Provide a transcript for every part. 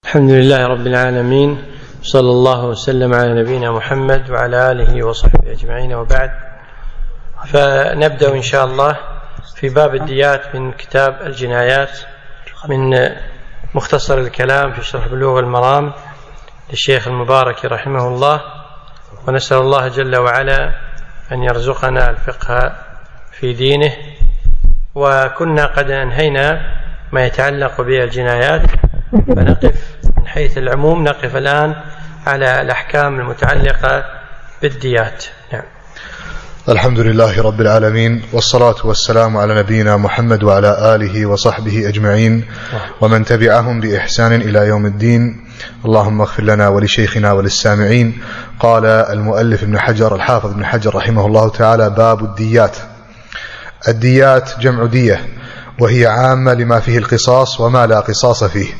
الحمد لله رب العالمين، صلى الله وسلم على نبينا محمد وعلى آله وصحبه أجمعين، وبعد. فنبدأ إن شاء الله في باب الديات من كتاب الجنايات من مختصر الكلام في شرح بلوغ المرام للشيخ المبارك رحمه الله، ونسأل الله جل وعلا أن يرزقنا الفقه في دينه. وكنا قد أنهينا ما يتعلق بالجنايات، فنقف من حيث العموم، نقف الآن على الأحكام المتعلقة بالديات. نعم. الحمد لله رب العالمين، والصلاة والسلام على نبينا محمد وعلى آله وصحبه أجمعين ومن تبعهم بإحسان إلى يوم الدين. اللهم اغفر لنا ولشيخنا وللسامعين. قال المؤلف ابن حجر الحافظ ابن حجر رحمه الله تعالى: باب الديات. الديات جمع دية، وهي عامة لما فيه القصاص وما لا قصاص فيه.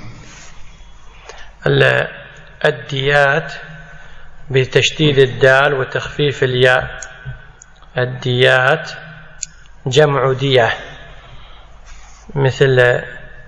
الديات بتشديد الدال وتخفيف الياء. الديات جمع دية، مثل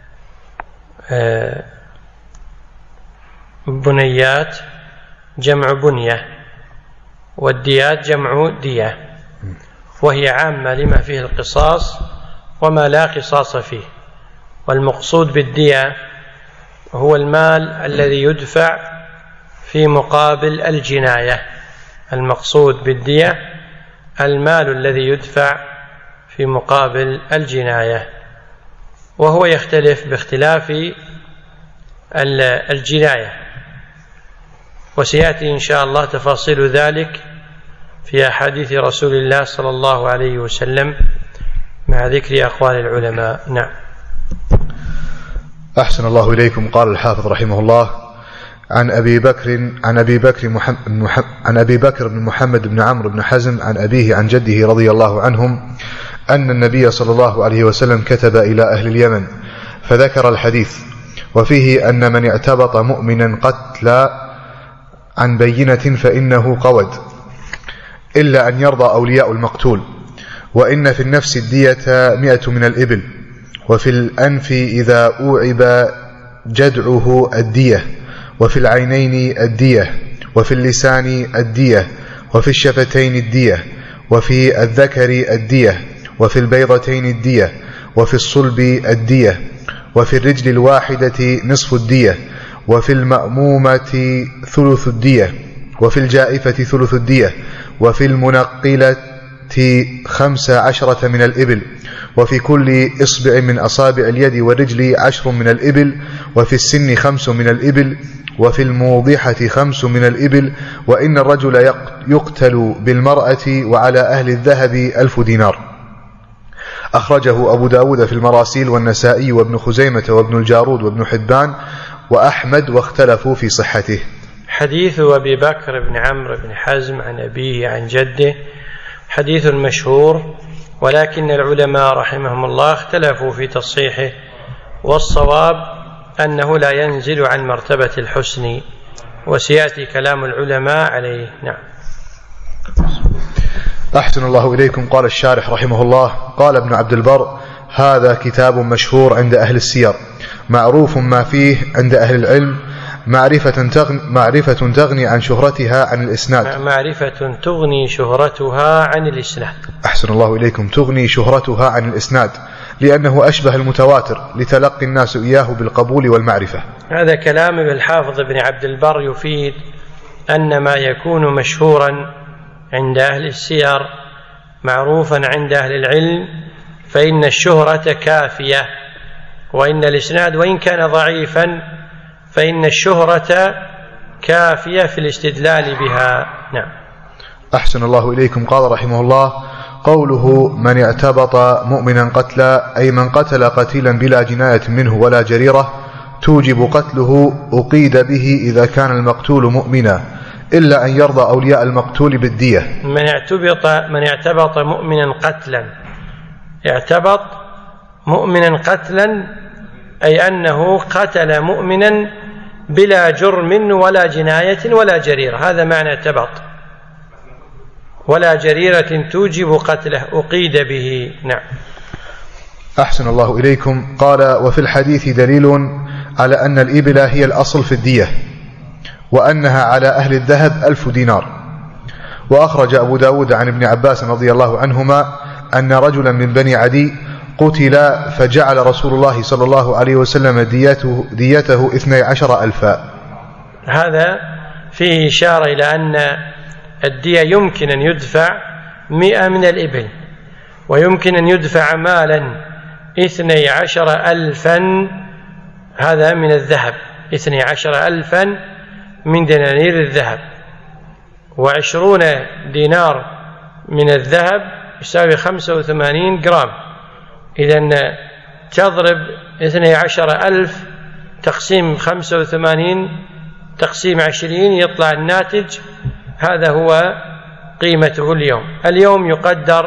بنيات جمع بنية، والديات جمع دية، وهي عامة لما فيه القصاص وما لا قصاص فيه. والمقصود بالدية هو المال الذي يدفع في مقابل الجناية. المقصود بالدية المال الذي يدفع في مقابل الجناية، وهو يختلف باختلاف الجناية، وسيأتي إن شاء الله تفاصيل ذلك في أحاديث رسول الله صلى الله عليه وسلم مع ذكر أقوال العلماء. نعم. أحسن الله إليكم. قال الحافظ رحمه الله: عن أبي بكر بن محمد بن عمرو بن حزم عن أبيه عن جده رضي الله عنهم أن النبي صلى الله عليه وسلم كتب إلى أهل اليمن فذكر الحديث، وفيه أن من اعتبط مؤمنا قتلا عن بينة فإنه قود، إلا أن يرضى أولياء المقتول. وإن في النفس الدية 100 من الإبل، وفي الأنف إذا أوعب جدعه الدية، وفي العينين الدية، وفي اللسان الدية، وفي الشفتين الدية، وفي الذكر الدية، وفي البيضتين الدية، وفي الصلب الدية، وفي الرجل الواحدة نصف الدية، وفي المأمومة ثلث الدية، وفي الجائفة ثلث الدية، وفي المنقلة 15 من الإبل، وفي كل إصبع من أصابع اليد والرجل 10 من الإبل، وفي السن 5 من الإبل، وفي الموضحة 5 من الإبل. وإن الرجل يقتل بالمرأة وعلى أهل الذهب 1000 دينار. أخرجه أبو داود في المراسيل، والنسائي، وابن خزيمة، وابن الجارود، وابن حبان، وأحمد، واختلفوا في صحته. حديث أبي بكر بن عمرو بن حزم عن أبيه عن جده حديث مشهور، ولكن العلماء رحمهم الله اختلفوا في تصحيحه، والصواب أنه لا ينزل عن مرتبة الحسن، وسيأتي كلام العلماء عليه. نعم. أحسن الله إليكم. قال الشارح رحمه الله: قال ابن عبد البر: هذا كتاب مشهور عند أهل السير، معروف ما فيه عند أهل العلم، معرفة تغني عن شهرتها عن الإسناد. معرفة تغني شهرتها عن الإسناد. أحسن الله إليكم. تغني شهرتها عن الإسناد، لأنه أشبه المتواتر لتلقي الناس إياه بالقبول والمعرفة. هذا كلام الحافظ ابن عبد البر يفيد أن ما يكون مشهورا عند أهل السير معروفا عند أهل العلم، فإن الشهرة كافية، وإن الإسناد وإن كان ضعيفا فإن الشهرة كافية في الاستدلال بها. نعم. أحسن الله إليكم. قال رحمه الله: قوله من اعتبط مؤمنا قتلا، أي من قتل قتيلا بلا جناية منه ولا جريرة توجب قتله، أقيد به إذا كان المقتول مؤمنا، إلا أن يرضى أولياء المقتول بالدية. من اعتبط مؤمنا قتلا، اعتبط مؤمنا قتلا أي أنه قتل مؤمنا بلا جرم ولا جناية ولا جريرة، هذا معنى اعتبط. ولا جريرة توجب قتله، أقيد به. نعم. أحسن الله إليكم. قال: وفي الحديث دليل على أن الإبل هي الأصل في الدية، وأنها على أهل الذهب 1000 دينار. وأخرج أبو داود عن ابن عباس رضي الله عنهما أن رجلا من بني عدي قتل فجعل رسول الله صلى الله عليه وسلم ديته 12,000. هذا فيه إشارة إلى أن الدية يمكن أن يدفع 100 من الإبل، ويمكن أن يدفع مالا 12,000 هذا من الذهب، 12,000 من دنانير الذهب، و20 دينار من الذهب يساوي 85 جرام. إذن تضرب 12,000 تقسيم 85 تقسيم 20 يطلع الناتج، هذا هو قيمته اليوم. اليوم يقدر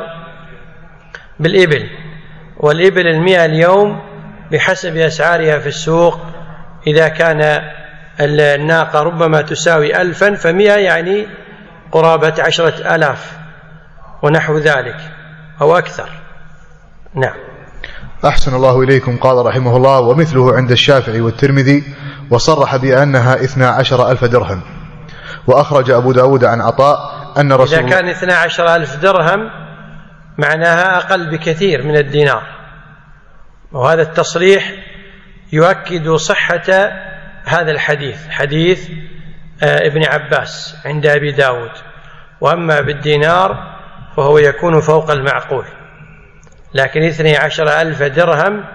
بالإبل، والإبل 100 اليوم بحسب أسعارها في السوق، إذا كان الناقة ربما تساوي 1000 ف100 يعني قرابة 10,000 ونحو ذلك أو أكثر. نعم. أحسن الله إليكم. قال رحمه الله: ومثله عند الشافعي والترمذي، وصرح بأنها 12,000 درهم. وأخرج أبو داود عن عطاء أن رسول إذا كان 12,000 درهم معناها أقل بكثير من الدينار، وهذا التصريح يؤكد صحة هذا الحديث، حديث ابن عباس عند أبي داود. وأما بالدينار فهو يكون فوق المعقول، لكن 12,000 درهم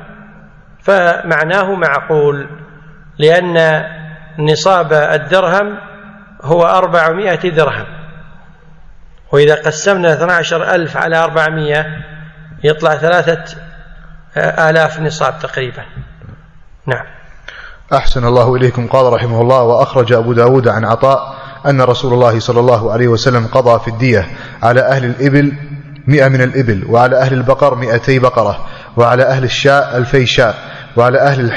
فمعناه معقول، لأن نصاب الدرهم هو 400 درهم، وإذا قسمنا 12,000 على 400 يطلع 3,000 نصاب تقريبا. نعم. أحسن الله إليكم. قال رحمه الله: وأخرج أبو داود عن عطاء أن رسول الله صلى الله عليه وسلم قضى في الدية على أهل الإبل 100 من الإبل، وعلى أهل البقر 200 بقرة، وعلى أهل الشاء 2000 شاء، وعلى أهل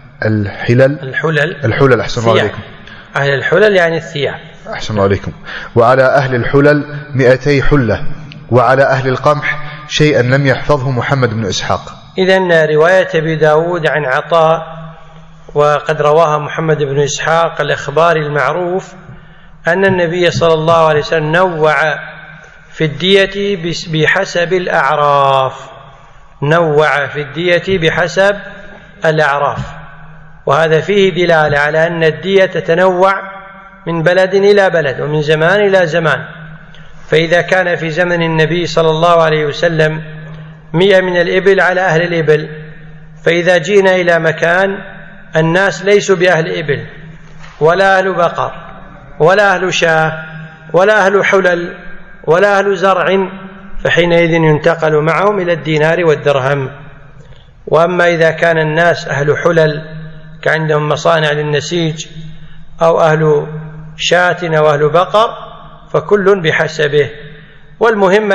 الحلل أحسن الله عليكم. أهل الحلل يعني الثياب. أحسن الله عليكم. وعلى أهل الحلل 200 حلة، وعلى أهل القمح شيئا لم يحفظه محمد بن إسحاق. إذن رواية أبي داود عن عطاء وقد رواها محمد بن إسحاق الإخباري المعروف أن النبي صلى الله عليه وسلم نوع في الدية بحسب الأعراف، نوع في الدية بحسب الأعراف، وهذا فيه دلالة على أن الدية تتنوع من بلد إلى بلد ومن زمان إلى زمان. فإذا كان في زمن النبي صلى الله عليه وسلم 100 من الإبل على أهل الإبل، فإذا جينا إلى مكان الناس ليسوا بأهل إبل ولا أهل بقر ولا أهل شاة ولا أهل حلل ولا أهل زرع، فحينئذ ينتقل معهم إلى الدينار والدرهم. وأما إذا كان الناس أهل حلل كعندهم مصانع للنسيج، أو أهل شاة أو أهل بقر، فكل بحسبه. والمهم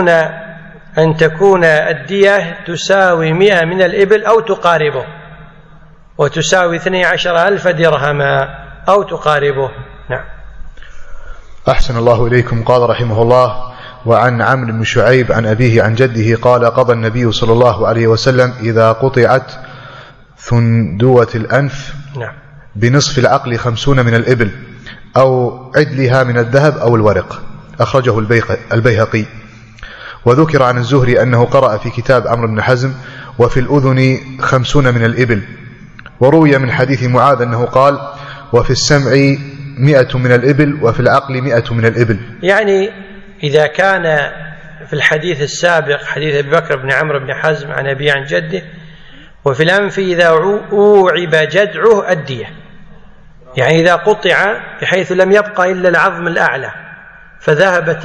أن تكون الدية تساوي 100 من الإبل أو تقاربه، وتساوي 12,000 درهما أو تقاربه. نعم. أحسن الله إليكم. قال رحمه الله: وعن عمرو بن شعيب عن أبيه عن جده قال: قضى النبي صلى الله عليه وسلم إذا قطعت ثندوة الأنف بنصف العقل 50 من الإبل أو عدلها من الذهب أو الورق. أخرجه البيهقي. وذكر عن الزهري أنه قرأ في كتاب عمرو بن حزم: وفي الأذن 50 من الإبل. وروي من حديث معاذ أنه قال: وفي السمع 100 من الإبل، وفي العقل 100 من الإبل. يعني إذا كان في الحديث السابق حديث أبي بكر بن عمرو بن حزم عن أبيه عن جده، وفي الأنف إذا أوعب جدعه الدية، يعني إذا قطع بحيث لم يبقى إلا العظم الأعلى فذهبت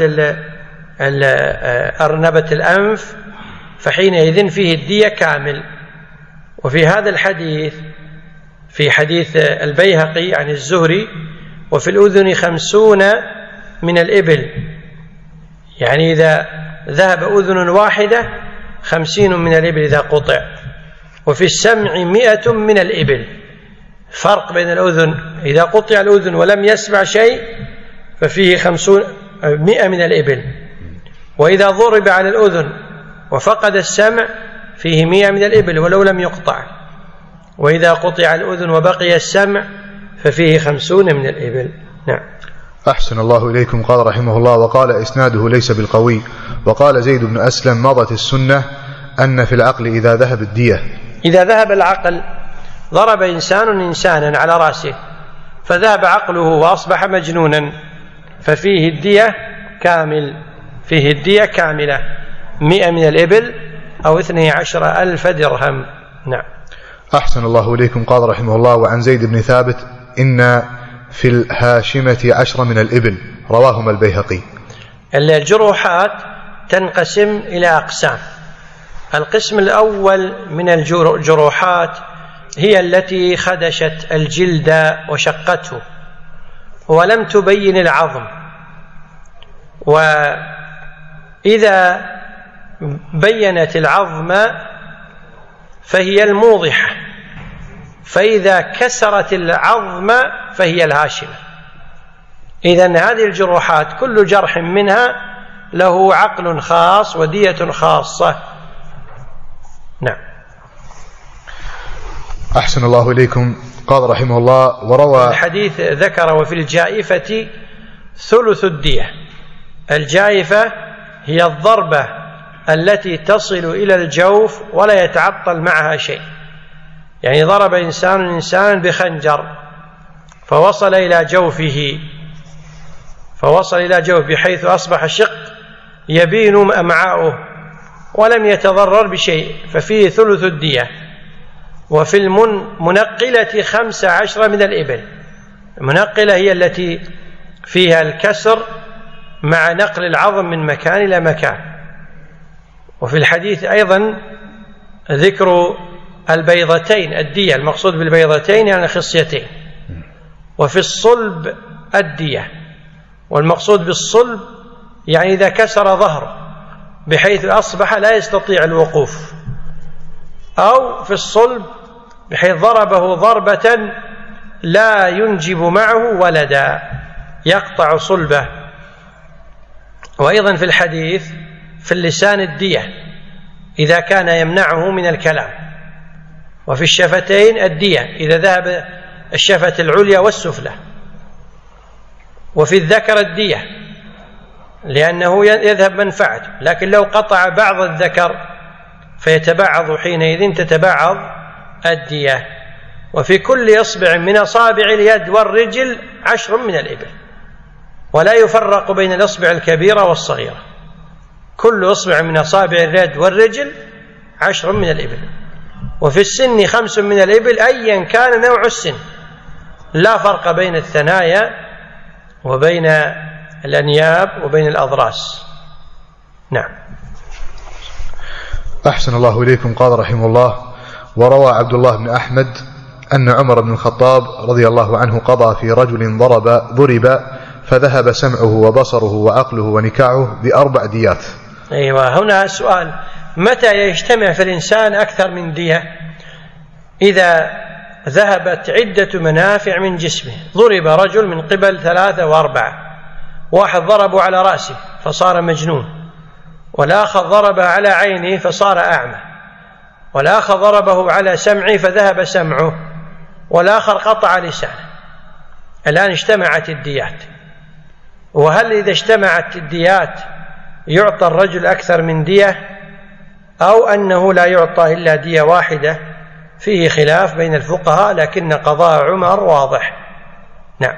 أرنبة الأنف، فحينئذ فيه الدية كامل. وفي هذا الحديث في حديث البيهقي عن الزهري: وفي الأذن 50 من الإبل، يعني إذا ذهب أذن واحدة 50 من الإبل إذا قطع. وفي السمع 100 من الإبل، فرق بين الأذن، إذا قطع الأذن ولم يسمع شيء ففيه 100 من الإبل، وإذا ضرب على الأذن وفقد السمع فيه 100 من الإبل ولو لم يقطع. وإذا قطع الأذن وبقي السمع ففيه 50 من الإبل. نعم. أحسن الله إليكم. قال رحمه الله: وقال إسناده ليس بالقوي. وقال زيد بن أسلم: مضت السنة أن في العقل إذا ذهب الدية. إذا ذهب العقل، ضرب إنسان إنسانا على رأسه فذهب عقله وأصبح مجنونا، ففيه الدية كامل، فيه الدية كاملة 100 من الإبل أو 12,000 درهم. نعم. أحسن الله إليكم. قال رحمه الله: وعن زيد بن ثابت: إن في الهاشمة 10 من الإبل. رواهما البيهقي. الجروحات تنقسم إلى أقسام. القسم الأول من الجروحات هي التي خدشت الجلد وشقته ولم تبين العظم، وإذا بينت العظم فهي الموضحة، فإذا كسرت العظم فهي الهاشمة. إذن هذه الجروحات كل جرح منها له عقل خاص ودية خاصة. نعم. أحسن الله إليكم. قال رحمه الله: وروى الحديث ذكر: وفي الجائفة ثلث الدية. الجائفة هي الضربة التي تصل إلى الجوف ولا يتعطل معها شيء، يعني ضرب إنسان إنسانا بخنجر فوصل إلى جوفه بحيث أصبح الشق يبين أمعاؤه ولم يتضرر بشيء، ففيه ثلث الدية. وفي المنقلة 15 من الإبل. المنقلة هي التي فيها الكسر مع نقل العظم من مكان إلى مكان. وفي الحديث أيضا ذكر البيضتين الدية، المقصود بالبيضتين يعني خصيتين. وفي الصلب الدية، والمقصود بالصلب يعني إذا كسر ظهره بحيث أصبح لا يستطيع الوقوف، أو في الصلب بحيث ضربه ضربة لا ينجب معه ولدا يقطع صلبه. وأيضا في الحديث في اللسان الدية إذا كان يمنعه من الكلام. وفي الشفتين الدية إذا ذهب الشفة العليا والسفلى. وفي الذكر الدية لأنه يذهب منفعته، لكن لو قطع بعض الذكر فيتبعض، حينئذ تتبعض الدية. وفي كل إصبع من أصابع اليد والرجل 10 من الإبل، ولا يفرق بين الإصبع الكبيرة والصغيرة، كل إصبع من أصابع اليد والرجل 10 من الإبل. وفي السن 5 من الإبل أيا كان نوع السن، لا فرق بين الثنايا وبين الأنياب وبين الأضراس. نعم. أحسن الله إليكم. قال رحمه الله: وروى عبد الله بن أحمد أن عمر بن الخطاب رضي الله عنه قضى في رجل ضرب فذهب سمعه وبصره وعقله ونكاعه ب4 ديات. أيوة، هنا سؤال: متى يجتمع في الإنسان أكثر من دية؟ إذا ذهبت عدة منافع من جسمه. ضرب رجل من قبل 3 و4، واحد ضربه على رأسه فصار مجنون، والآخر ضربه على عينه فصار أعمى، والآخر ضربه على سمعه فذهب سمعه، والآخر قطع لسانه. الآن اجتمعت الديات، وهل إذا اجتمعت الديات يعطى الرجل أكثر من دية أو أنه لا يعطى إلا دية واحدة؟ فيه خلاف بين الفقهاء، لكن قضاء عمر واضح. نعم.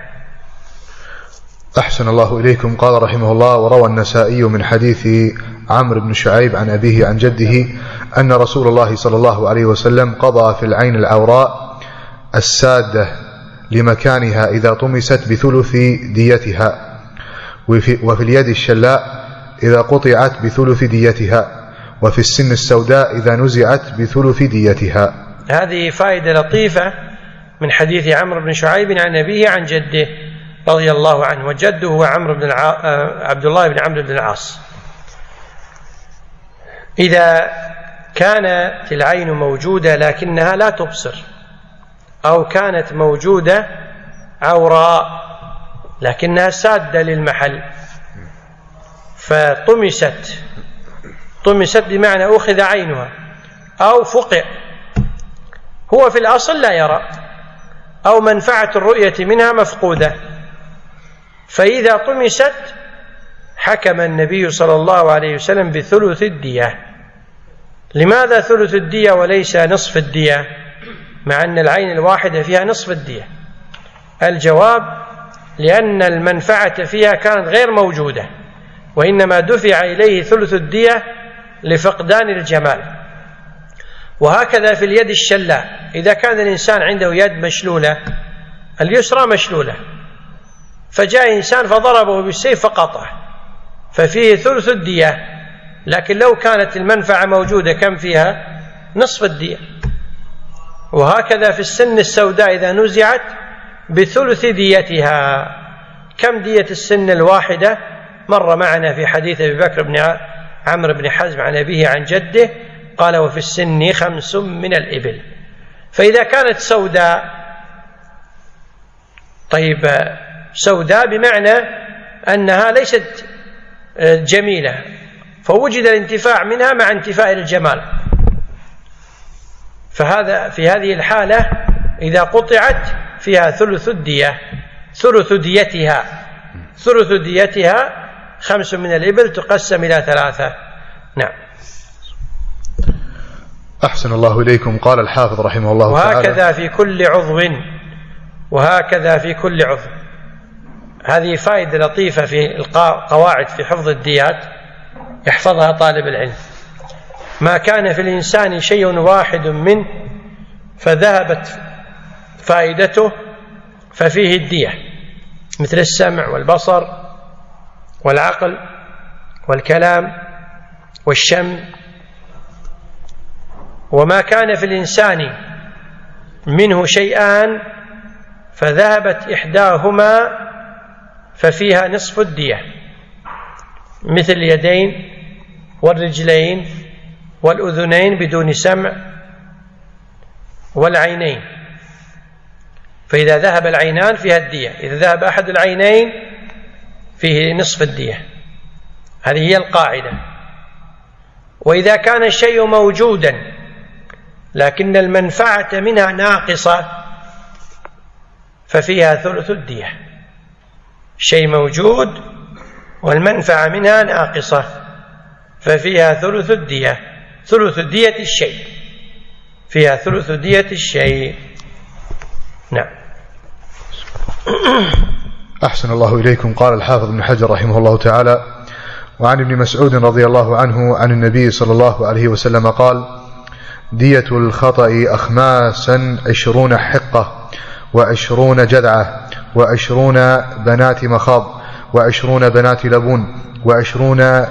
أحسن الله إليكم. قال رحمه الله: وروى النسائي من حديث عمرو بن شعيب عن أبيه عن جده أن رسول الله صلى الله عليه وسلم قضى في العين العوراء السادة لمكانها إذا طمست بثلث ديتها، وفي اليد الشلاء إذا قطعت بثلث ديتها، وفي السن السوداء إذا نزعت بثلث ديتها. هذه فائدة لطيفة من حديث عمرو بن شعيب عن أبيه عن جده رضي الله عنه، وجده هو عبد الله بن عمرو بن العاص. إذا كانت العين موجودة لكنها لا تبصر، أو كانت موجودة عوراء لكنها سادة للمحل فطمست بمعنى أخذ عينها أو فقع هو في الأصل لا يرى، أو منفعة الرؤية منها مفقودة، فإذا طمست حكم النبي صلى الله عليه وسلم بثلث الدية. لماذا ثلث الدية وليس نصف الدية مع أن العين الواحدة فيها نصف الدية؟ الجواب: لأن المنفعة فيها كانت غير موجودة، وإنما دفع إليه ثلث الدية لفقدان الجمال. وهكذا في اليد الشلاء، إذا كان الإنسان عنده يد مشلولة، اليسرى مشلولة، فجاء إنسان فضربه بالسيف فقطعه، ففيه ثلث الدية. لكن لو كانت المنفعة موجودة كم فيها؟ نصف الدية. وهكذا في السن السوداء إذا نزعت بثلث ديتها. كم دية السن الواحدة؟ مر معنا في حديث أبي بكر بن عمرو بن حزم عن أبيه عن جده قال: وفي السن 5 من الإبل. فإذا كانت سوداء، طيب سوداء بمعنى أنها ليست جميلة، فوجد الانتفاع منها مع انتفاء الجمال، فهذا في هذه الحالة إذا قطعت فيها ثلث الدية، ثلث ديتها 5 من الإبل تقسم إلى 3. نعم. أحسن الله إليكم. قال الحافظ رحمه الله تعالى: وهكذا في كل عضو. هذه فائدة لطيفة في القواعد في حفظ الديات يحفظها طالب العلم. ما كان في الإنسان شيء واحد منه فذهبت فائدته ففيه الدية، مثل السمع والبصر والعقل والكلام والشم. وما كان في الإنسان منه شيئان فذهبت إحداهما ففيها نصف الدية، مثل اليدين والرجلين والأذنين بدون سمع والعينين، فإذا ذهب العينان فيها الدية، إذا ذهب أحد العينين فيه نصف الدية. هذه هي القاعدة. وإذا كان الشيء موجودا لكن المنفعة منها ناقصة ففيها ثلث الدية. شيء موجود والمنفعة منها ناقصة ففيها ثلث الدية، ثلث دية الشيء، فيها ثلث دية الشيء. نعم. أحسن الله إليكم. قال الحافظ ابن حجر رحمه الله تعالى: وعن ابن مسعود رضي الله عنه عن النبي صلى الله عليه وسلم قال: دية الخطأ أخماسا 20 حقة 20 جذعة 20 بنات مخاض 20 بنات لبون 20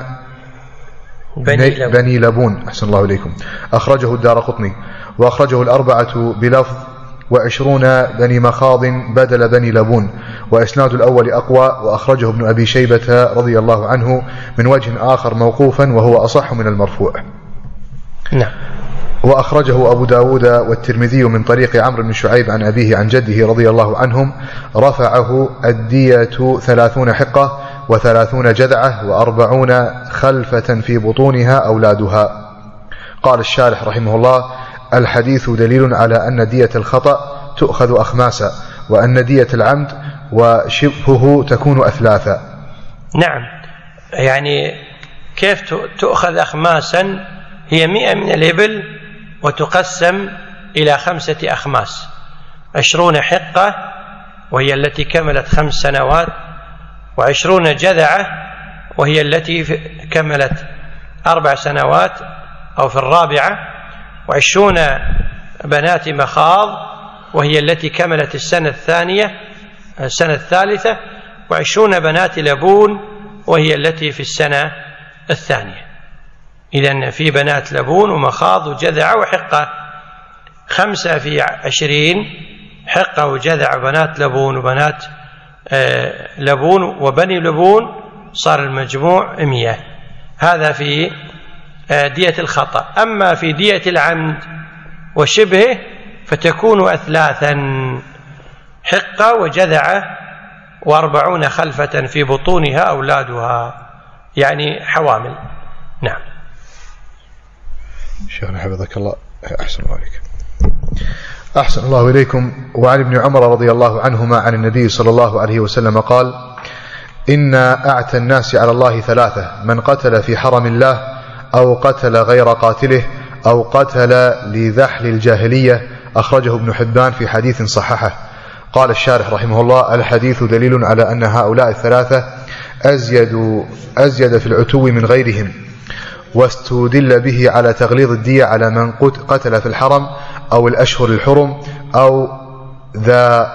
بني لبون. أحسن الله إليكم. أخرجه الدارقطني، وأخرجه الأربعة بلفظ 20 بني مخاض بدل بني لبون، وإسناد الأول أقوى، وأخرجه ابن أبي شيبة رضي الله عنه من وجه آخر موقوفا وهو أصح من المرفوع. نعم. وأخرجه أبو داود والترمذي من طريق عمرو بن شعيب عن أبيه عن جده رضي الله عنهم رفعه: الدية 30 حقة 30 جذعة 40 خلفة في بطونها أولادها. قال الشارح رحمه الله: الحديث دليل على أن دية الخطأ تؤخذ أخماسا، وأن دية العمد وشبهه تكون أثلاثا. نعم. يعني كيف تؤخذ أخماسا؟ هي 100 من الإبل وتقسم إلى 5 أخماس، 20 حقة وهي التي كملت 5 سنوات، و20 جذعة وهي التي كملت 4 سنوات أو في الرابعة، و20 بنات مخاض وهي التي كملت السنة الثالثة، و20 بنات لبون وهي التي في السنة الثانية. إذن في بنات لبون ومخاض وجذع وحقة، 5 في 20 حقة وجذع بنات لبون وبنات لبون وبني لبون، صار المجموع 100. هذا في دية الخطأ. أما في دية العمد وشبهه فتكون أثلاثا: حقة وجذعة 40 خلفة في بطونها أولادها، يعني حوامل. نعم. شيخنا حفظك الله. أحسن عليك. أحسن الله إليكم. وعن ابن عمر رضي الله عنهما عن النبي صلى الله عليه وسلم قال: إن أعتى الناس على الله ثلاثة: من قتل في حرم الله، أو قتل غير قاتله، أو قتل لذحل الجاهلية. أخرجه ابن حبان في حديث صححه. قال الشارح رحمه الله: الحديث دليل على أن هؤلاء الثلاثة أزيد في العتو من غيرهم، واستدل به على تغليظ الدية على من قتل في الحرم أو الأشهر الحرم، أو ذا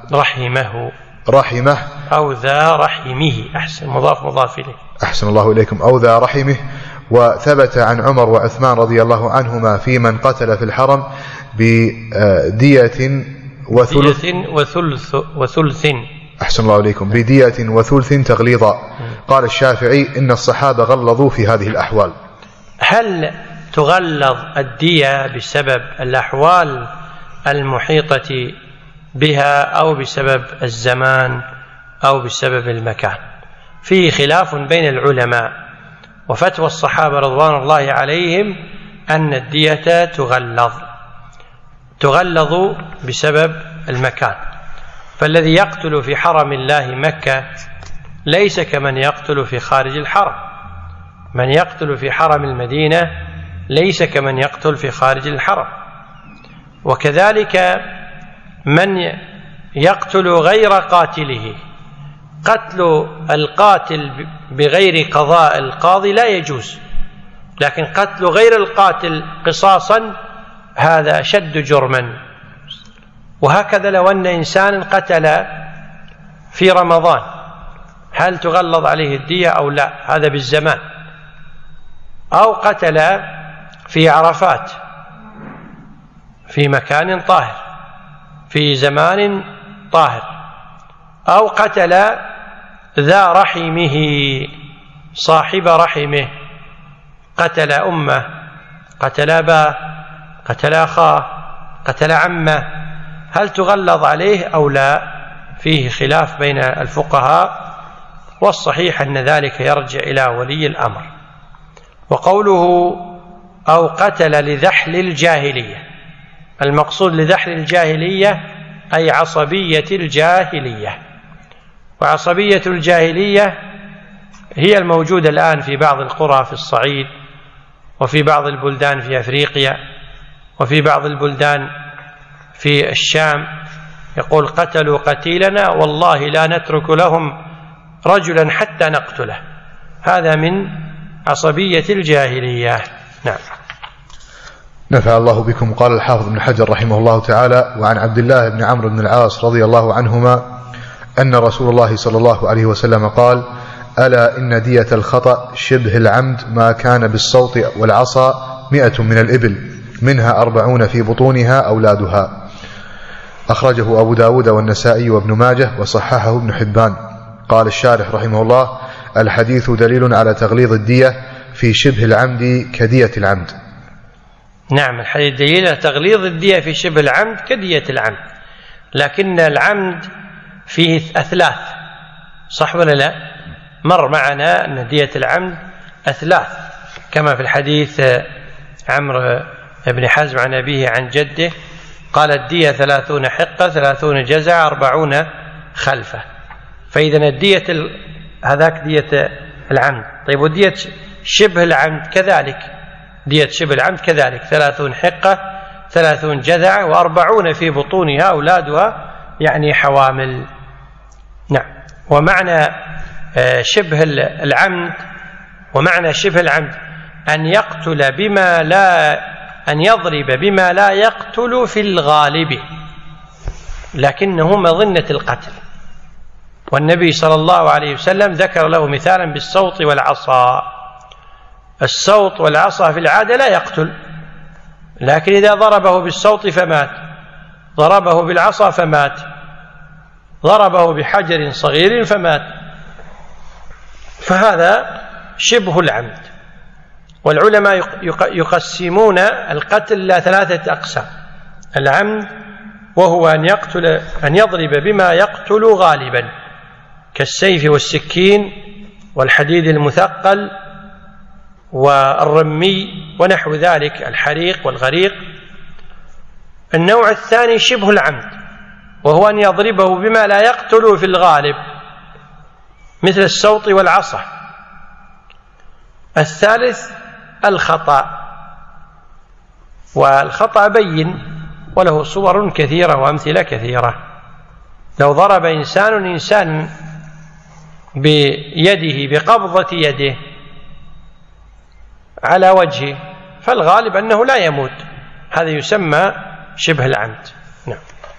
رحمه أو ذا رحمه. أحسن، مضاف إليه. أحسن الله إليكم. أو ذا رحمه. وثبت عن عمر وعثمان رضي الله عنهما في من قتل في الحرم بدية وثلث. أحسن الله إليكم. بدية وثلث تغليظا. قال الشافعي: إن الصحابة غلظوا في هذه الأحوال. هل تغلظ الدية بسبب الأحوال المحيطة بها، أو بسبب الزمان، أو بسبب المكان؟ فيه خلاف بين العلماء، وفتوى الصحابة رضوان الله عليهم أن الدية تغلظ بسبب المكان. فالذي يقتل في حرم الله مكة ليس كمن يقتل في خارج الحرم. من يقتل في حرم المدينة ليس كمن يقتل في خارج الحرم. وكذلك من يقتل غير قاتله، قتل القاتل بغير قضاء القاضي لا يجوز، لكن قتل غير القاتل قصاصا هذا شد جرما. وهكذا لو أن إنسان قتل في رمضان، هل تغلظ عليه الدية أو لا؟ هذا بالزمان. أو قتل في عرفات في مكان طاهر في زمان طاهر، أو قتل ذا رحمه صاحب رحمه، قتل أمه، قتل أباه، قتل أخاه، قتل عمه، هل تغلظ عليه أو لا؟ فيه خلاف بين الفقهاء، والصحيح أن ذلك يرجع إلى ولي الأمر. وقوله أو قتل لذحل الجاهلية، المقصود لذحل الجاهلية أي عصبية الجاهلية. وعصبية الجاهلية هي الموجودة الآن في بعض القرى في الصعيد، وفي بعض البلدان في أفريقيا، وفي بعض البلدان في الشام. يقول: قتلوا قتيلنا والله لا نترك لهم رجلا حتى نقتله. هذا من عصبية الجاهلية. نعم. نفع الله بكم. قال الحافظ ابن حجر رحمه الله تعالى: وعن عبد الله بن عمرو بن العاص رضي الله عنهما أن رسول الله صلى الله عليه وسلم قال: ألا إن دية الخطأ شبه العمد ما كان بالصوت والعصا 100 من الإبل، منها 40 في بطونها أولادها. أخرجه أبو داود والنسائي وابن ماجه، وصححه ابن حبان. قال الشارح رحمه الله: الحديث دليل على تغليظ الدية في شبه العمد كدية العمد. نعم، الحديث دليل على تغليظ الدية في شبه العمد كدية العمد، لكن العمد فيه أثلاث، صح ولا لا؟ مر معنا أن دية العمد أثلاث، كما في الحديث عمرو بن حزم عن أبيه عن جده قال: الدية 30 حقة، 30 جزع، 40 خلفة. فإذا الدية هذاك دية العمد. طيب، ودية شبه العمد كذلك، دية شبه العمد كذلك 30 حقة، 30 جزع، و40 في بطونها أولادها، يعني حوامل. نعم. ومعنى شبه العمد، ومعنى شبه العمد أن يقتل بما لا، أن يضرب بما لا يقتل في الغالب، لكنه مظنة القتل. والنبي صلى الله عليه وسلم ذكر له مثالا بالصوت والعصا. الصوت والعصا في العادة لا يقتل، لكن إذا ضربه بالصوت فمات، ضربه بالعصا فمات، ضربه بحجر صغير فمات، فهذا شبه العمد. والعلماء يقسمون القتل إلى 3 أقسام: العمد وهو أن يضرب بما يقتل غالبا كالسيف والسكين والحديد المثقل والرمي ونحو ذلك، الحريق والغريق. النوع الثاني شبه العمد، وهو أن يضربه بما لا يقتل في الغالب مثل السوط والعصا. الثالث الخطأ، والخطأ بين وله صور كثيرة وأمثلة كثيرة. لو ضرب إنسان بيده بقبضة يده على وجهه فالغالب أنه لا يموت، هذا يسمى شبه العمد. نعم.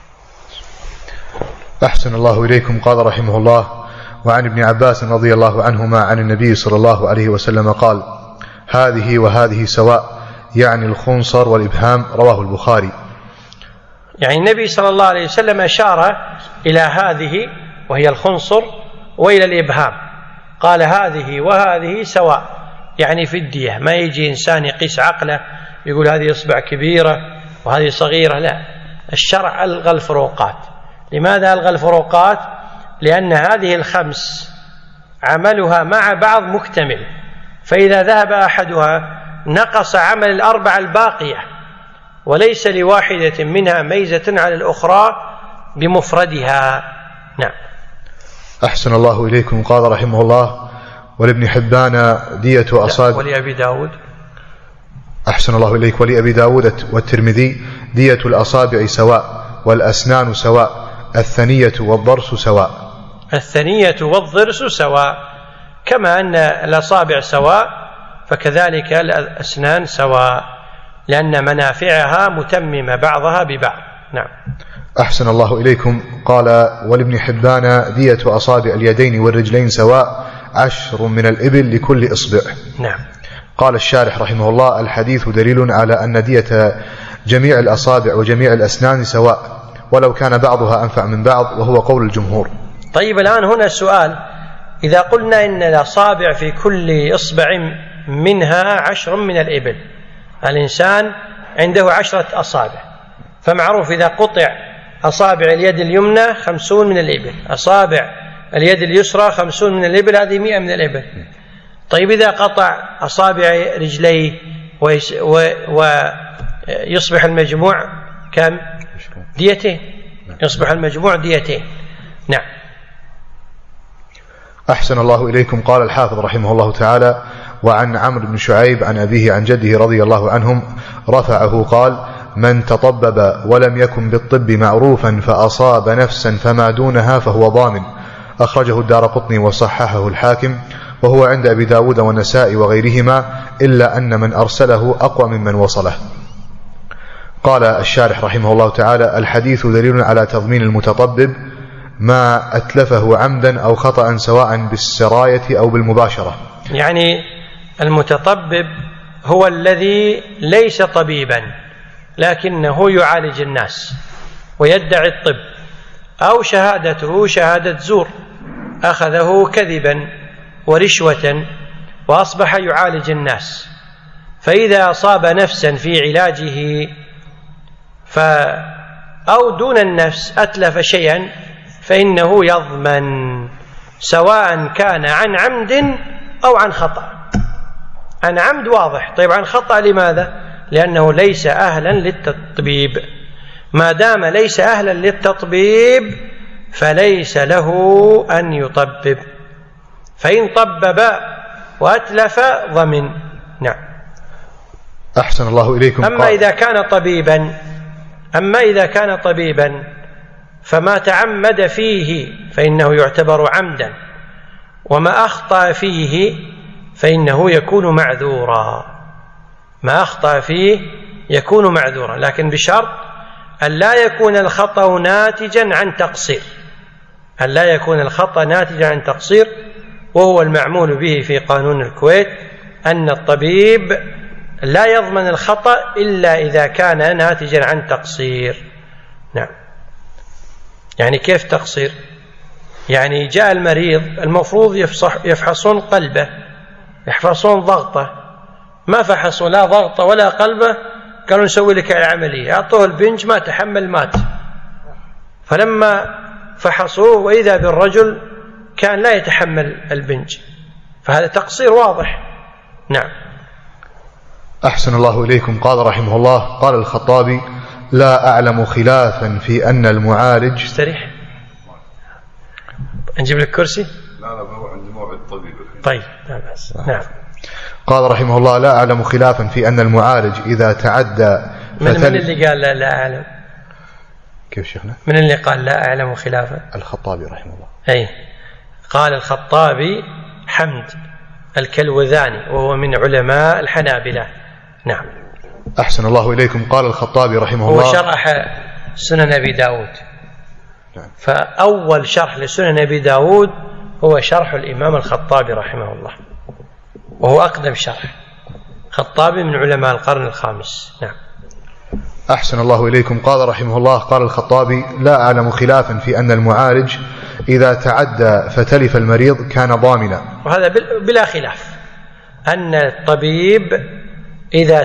أحسن الله إليكم. قال رحمه الله: وعن ابن عباس رضي الله عنهما عن النبي صلى الله عليه وسلم قال: هذه وهذه سواء، يعني الخنصر والإبهام. رواه البخاري. يعني النبي صلى الله عليه وسلم أشار إلى هذه وهي الخنصر وإلى الإبهام، قال هذه وهذه سواء، يعني في الدية. ما يجي إنسان يقيس عقله يقول هذه إصبع كبيرة وهذه صغيرة، لا، الشرع ألغى الفروقات. لماذا ألغى الفروقات؟ لأن هذه الخمس عملها مع بعض مكتمل، فإذا ذهب أحدها نقص عمل الأربع الباقية، وليس لواحدة منها ميزة على الأخرى بمفردها. نعم. أحسن الله إليكم. قال رحمه الله: ولابن حبان دية أصابع. ولأبي داود. أحسن الله إليك. ولأبي داود والترمذي دية الأصابع سواء، والأسنان سواء، الثنية والضرس سواء. الثنية والضرس سواء، كما أن الأصابع سواء فكذلك الأسنان سواء، لأن منافعها متممة بعضها ببعض. نعم. أحسن الله إليكم. قال: ولابن حبان دية أصابع اليدين والرجلين سواء، 10 من الإبل لكل إصبع. نعم. قال الشارح رحمه الله: الحديث دليل على أن دية جميع الأصابع وجميع الأسنان سواء، ولو كان بعضها أنفع من بعض، وهو قول الجمهور. طيب، الآن هنا سؤال: إذا قلنا إن الأصابع في كل إصبع منها 10 من الإبل، الإنسان عنده 10 أصابع، فمعروف إذا قطع أصابع اليد اليمنى 50 من الإبل، أصابع اليد اليسرى 50 من الإبل، هذه 100 من الإبل. طيب، إذا قطع أصابع رجليه ويصبح المجموع كم؟ ديتين، يصبح المجموع ديتين. نعم. أحسن الله إليكم. قال الحافظ رحمه الله تعالى: وعن عمرو بن شعيب عن أبيه عن جده رضي الله عنهم رفعه قال: من تطبب ولم يكن بالطب معروفا فأصاب نفسا فما دونها فهو ضامن. أخرجه الدارقطني وصححه الحاكم، وهو عند أبي داود والنسائي وغيرهما، إلا أن من أرسله أقوى ممن وصله. قال الشارح رحمه الله تعالى: الحديث دليل على تضمين المتطبب ما أتلفه عمدا أو خطأ، سواء بالسراية أو بالمباشرة. يعني المتطبب هو الذي ليس طبيبا لكنه يعالج الناس ويدعي الطب، أو شهادته شهادة زور، أخذه كذبا ورشوة وأصبح يعالج الناس، فإذا أصاب نفسا في علاجه أو دون النفس أتلف شيئا فإنه يضمن، سواء كان عن عمد أو عن خطأ. عن عمد واضح، طيب عن خطأ لماذا؟ لأنه ليس أهلا للتطبيب. ما دام ليس أهلا للتطبيب فليس له أن يطبب، فإن طبب وأتلف ضمن. نعم. أحسن الله إليكم. أما إذا كان طبيبا فما تعمد فيه فإنه يعتبر عمدا، وما أخطأ فيه فإنه يكون معذورا. ما أخطأ فيه يكون معذورا، لكن بشرط أن لا يكون الخطأ ناتجا عن تقصير، أن لا يكون الخطأ ناتجا عن تقصير، وهو المعمول به في قانون الكويت أن الطبيب لا يضمن الخطأ إلا إذا كان ناتجا عن تقصير. نعم. يعني كيف تقصير؟ يعني جاء المريض المفروض يفحصون قلبه، يفحصون ضغطه، ما فحصوا لا ضغطه ولا قلبه، قالوا نسوي لك العملية، أعطوه البنج ما تحمل مات. فلما فحصوه وإذا بالرجل كان لا يتحمل البنج، فهذا تقصير واضح. نعم. أحسن الله إليكم. قال رحمه الله: قال الخطابي: لا أعلم خلافا في أن المعالج. استريح، نجيب لك كرسي. لا بروح عند موعد طبيب. طيب لا بأس. نعم. قال رحمه الله: لا أعلم خلافا في أن المعالج إذا تعدى من اللي قال لا أعلم؟ كيف شيخنا؟ من اللي قال لا أعلم خلافا؟ الخطابي رحمه الله. أي قال الخطابي حمد الكلوذاني وهو من علماء الحنابلة. نعم. أحسن الله إليكم. قال الخطابي رحمه الله: هو شرح سنن أبي داود. نعم. فأول شرح لسنن أبي داود هو شرح الإمام الخطابي رحمه الله، وهو أقدم شرح. خطابي من علماء القرن الخامس. نعم. أحسن الله إليكم. قال رحمه الله: قال الخطابي: لا أعلم خلافا في أن المعالج إذا تعدى فتلف المريض كان ضامنا. وهذا بلا خلاف أن الطبيب إذا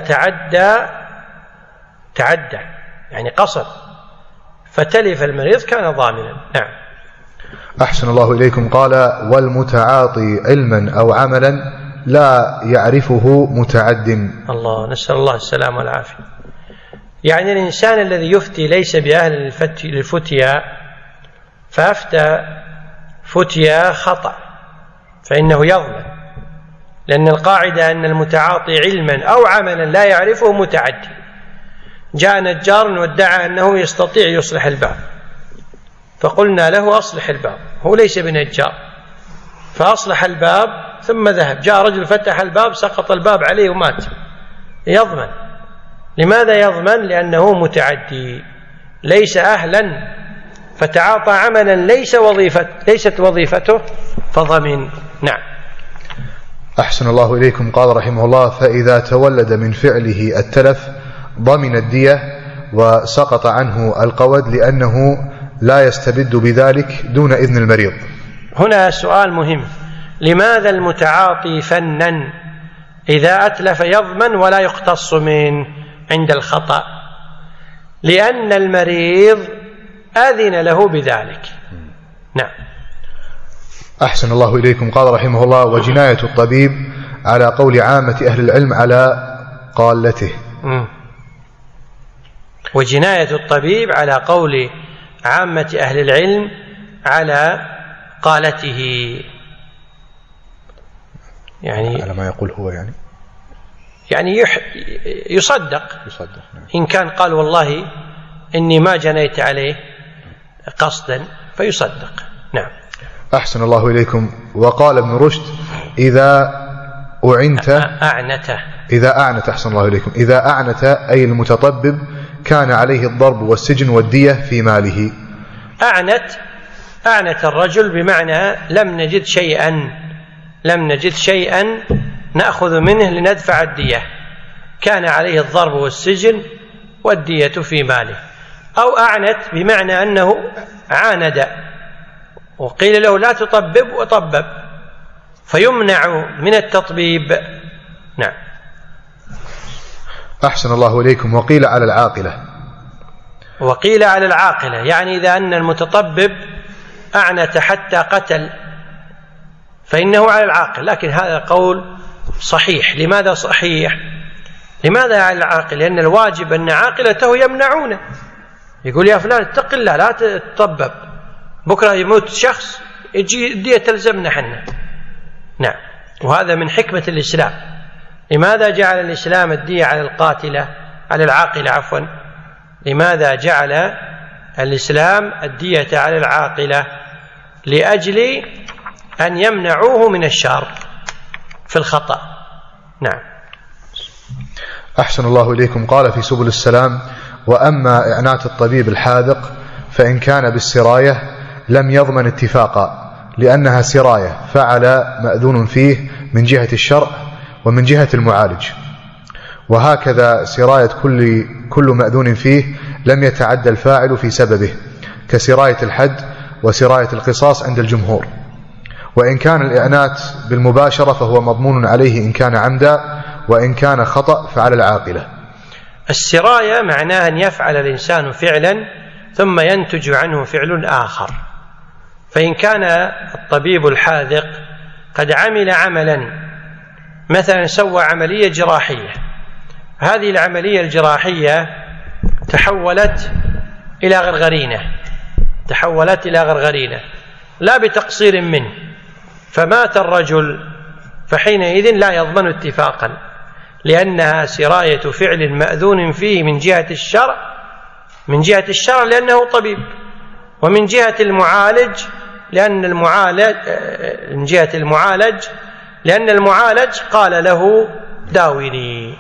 تعدى يعني قصر فتلف المريض كان ضامنا. نعم. أحسن الله إليكم. قال: والمتعاطي علما أو عملا لا يعرفه متعد. الله، نسأل الله السلامة والعافية. يعني الإنسان الذي يفتي ليس بأهل للفتيا فأفتى فتيا خطأ فإنه يضمن، لأن القاعدة أن المتعاطي علما أو عملا لا يعرفه متعدي. جاء نجار وادعى أنه يستطيع يصلح الباب، فقلنا له أصلح الباب، هو ليس بنجار، فأصلح الباب ثم ذهب. جاء رجل فتح الباب سقط الباب عليه ومات، يضمن. لماذا يضمن؟ لأنه متعدي ليس أهلا، فتعاطى عملا ليست وظيفته فضمن. نعم. أحسن الله إليكم. قال رحمه الله: فإذا تولد من فعله التلف ضمن الدية وسقط عنه القود لأنه لا يستبد بذلك دون إذن المريض. هنا سؤال مهم: لماذا المتعاطي فنا إذا أتلف يضمن ولا يقتص من عند الخطأ؟ لأن المريض أذن له بذلك. نعم. أحسن الله إليكم. قال رحمه الله: وجناية الطبيب على قول عامة أهل العلم على قالته. وجناية الطبيب على قول عامة أهل العلم على قالته، يعني على ما يقول هو، يعني يصدق. نعم. إن كان قال والله إني ما جنيت عليه قصدا فيصدق. نعم. أحسن الله إليكم. وقال ابن رشد: إذا أعنت أحسن الله إليكم. إذا أعنت أي المتطبب كان عليه الضرب والسجن والدية في ماله. أعنت الرجل بمعنى لم نجد شيئا نأخذ منه لندفع الدية، كان عليه الضرب والسجن والدية في ماله. أو أعنت بمعنى أنه عاند وقيل له لا تطبب وطبب فيمنع من التطبيب. نعم. أحسن الله إليكم. وقيل على العاقلة يعني إذا أن المتطبب أعنت حتى قتل فإنه على العاقل، لكن هذا قول صحيح. لماذا صحيح؟ لماذا على العاقل؟ لأن الواجب أن عاقلته يمنعونه، يقول يا فلان اتق الله لا تطبب، بكرة يموت شخص يجي الدية تلزمنا حنا. نعم. وهذا من حكمة الإسلام. لماذا جعل الإسلام الدية على العاقلة لماذا جعل الإسلام الدية على العاقلة؟ لأجل أن يمنعوه من الشر في الخطأ. نعم. أحسن الله إليكم. قال في سبل السلام: وأما إعنات الطبيب الحاذق فإن كان بالسراية لم يضمن اتفاقا، لأنها سراية فعل مأذون فيه من جهة الشرع ومن جهة المعالج، وهكذا سراية كل مأذون فيه لم يتعدى الفاعل في سببه، كسراية الحد وسراية القصاص عند الجمهور. وإن كان الإعنات بالمباشرة فهو مضمون عليه إن كان عمدا، وإن كان خطأ فعلى العاقلة. السراية معناها أن يفعل الإنسان فعلا ثم ينتج عنه فعل آخر. فإن كان الطبيب الحاذق قد عمل عملا، مثلا سوى عملية جراحية، هذه العملية الجراحية تحولت إلى غرغرينة لا بتقصير منه، فمات الرجل، فحينئذ لا يضمن اتفاقا، لأنها سراية فعل مأذون فيه من جهة الشرع لأنه طبيب، ومن جهة المعالج لأن المعالج قال له داوني.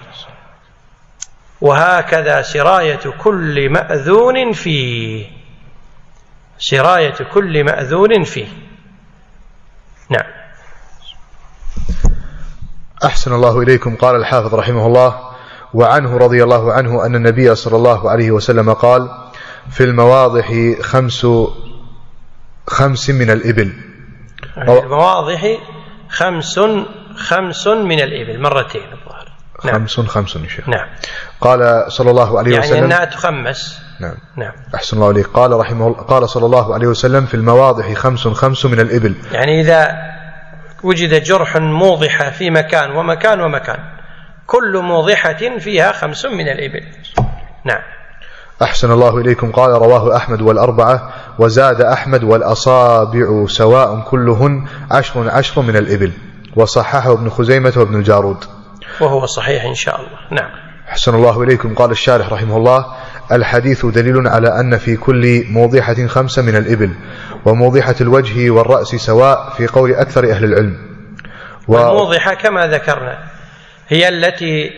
وهكذا سراية كل مأذون فيه. نعم. أحسن الله إليكم. قال الحافظ رحمه الله: وعنه رضي الله عنه أن النبي صلى الله عليه وسلم قال: في المواضح خمس من الإبل. المواضح خمس من الإبل، مرتين الظاهر. نعم. خمس إن شاء الله. نعم. قال صلى الله عليه وسلم، يعني أنها تخمس. نعم. أحسن الله إليك. قال صلى الله عليه وسلم: في المواضح خمس من الإبل. يعني إذا وجد جرح موضحة في مكان ومكان، كل موضحة فيها 5 من الإبل. نعم. أحسن الله إليكم. قال: رواه أحمد والأربعة، وزاد أحمد: والأصابع سواء كلهن 10 من الإبل، وصححه ابن خزيمة وابن الجارود، وهو صحيح إن شاء الله. نعم. أحسن الله إليكم. قال الشارح رحمه الله: الحديث دليل على أن في كل موضحة 5 من الإبل، وموضحة الوجه والرأس سواء في قول أكثر أهل العلم. والموضحة كما ذكرنا هي التي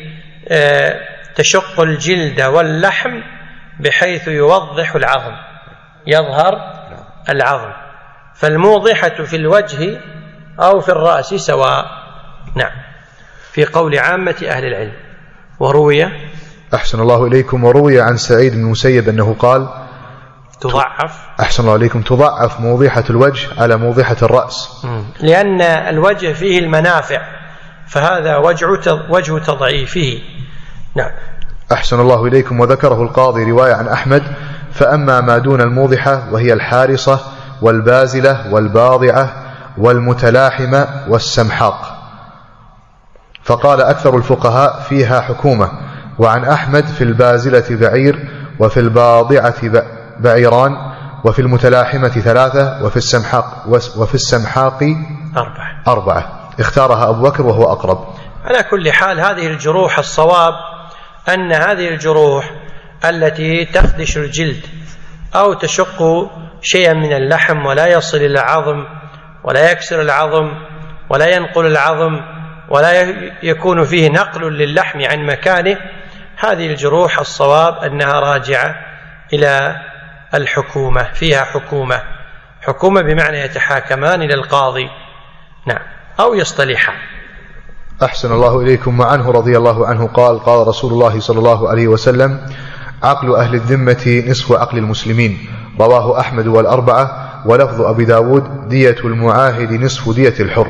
تشق الجلد واللحم بحيث يوضح العظم، يظهر العظم، فالموضحة في الوجه أو في الرأس سواء. نعم، في قول عامة أهل العلم. وروي، أحسن الله إليكم، وروي عن سعيد بن المسيب أنه قال: تضعف، أحسن الله إليكم، تضعف موضحة الوجه على موضحة الرأس، لأن الوجه فيه المنافع، فهذا وجه تضعيفه. نعم. أحسن الله إليكم. وذكره القاضي رواية عن أحمد: فأما ما دون الموضحة وهي الحارصة والبازلة والباضعة والمتلاحمة والسمحاق، فقال أكثر الفقهاء فيها حكومة. وعن أحمد: في البازلة بعير، وفي الباضعة بعيران، وفي المتلاحمة 3، وفي السمحاق 4. اختارها أبو بكر وهو أقرب. على كل حال هذه الجروح الصواب أن هذه الجروح التي تخدش الجلد أو تشق شيئا من اللحم ولا يصل إلى العظم ولا يكسر العظم ولا ينقل العظم ولا يكون فيه نقل للحم عن مكانه، هذه الجروح الصواب أنها راجعة إلى الحكومة، فيها حكومة بمعنى يتحاكمان إلى القاضي. نعم، أو يصطلحان. أحسن الله إليكم. وعنه رضي الله عنه قال: قال رسول الله صلى الله عليه وسلم: عقل أهل الذمة نصف عقل المسلمين. رواه أحمد والأربعة، ولفظ أبي داود: دية المعاهد نصف دية الحر.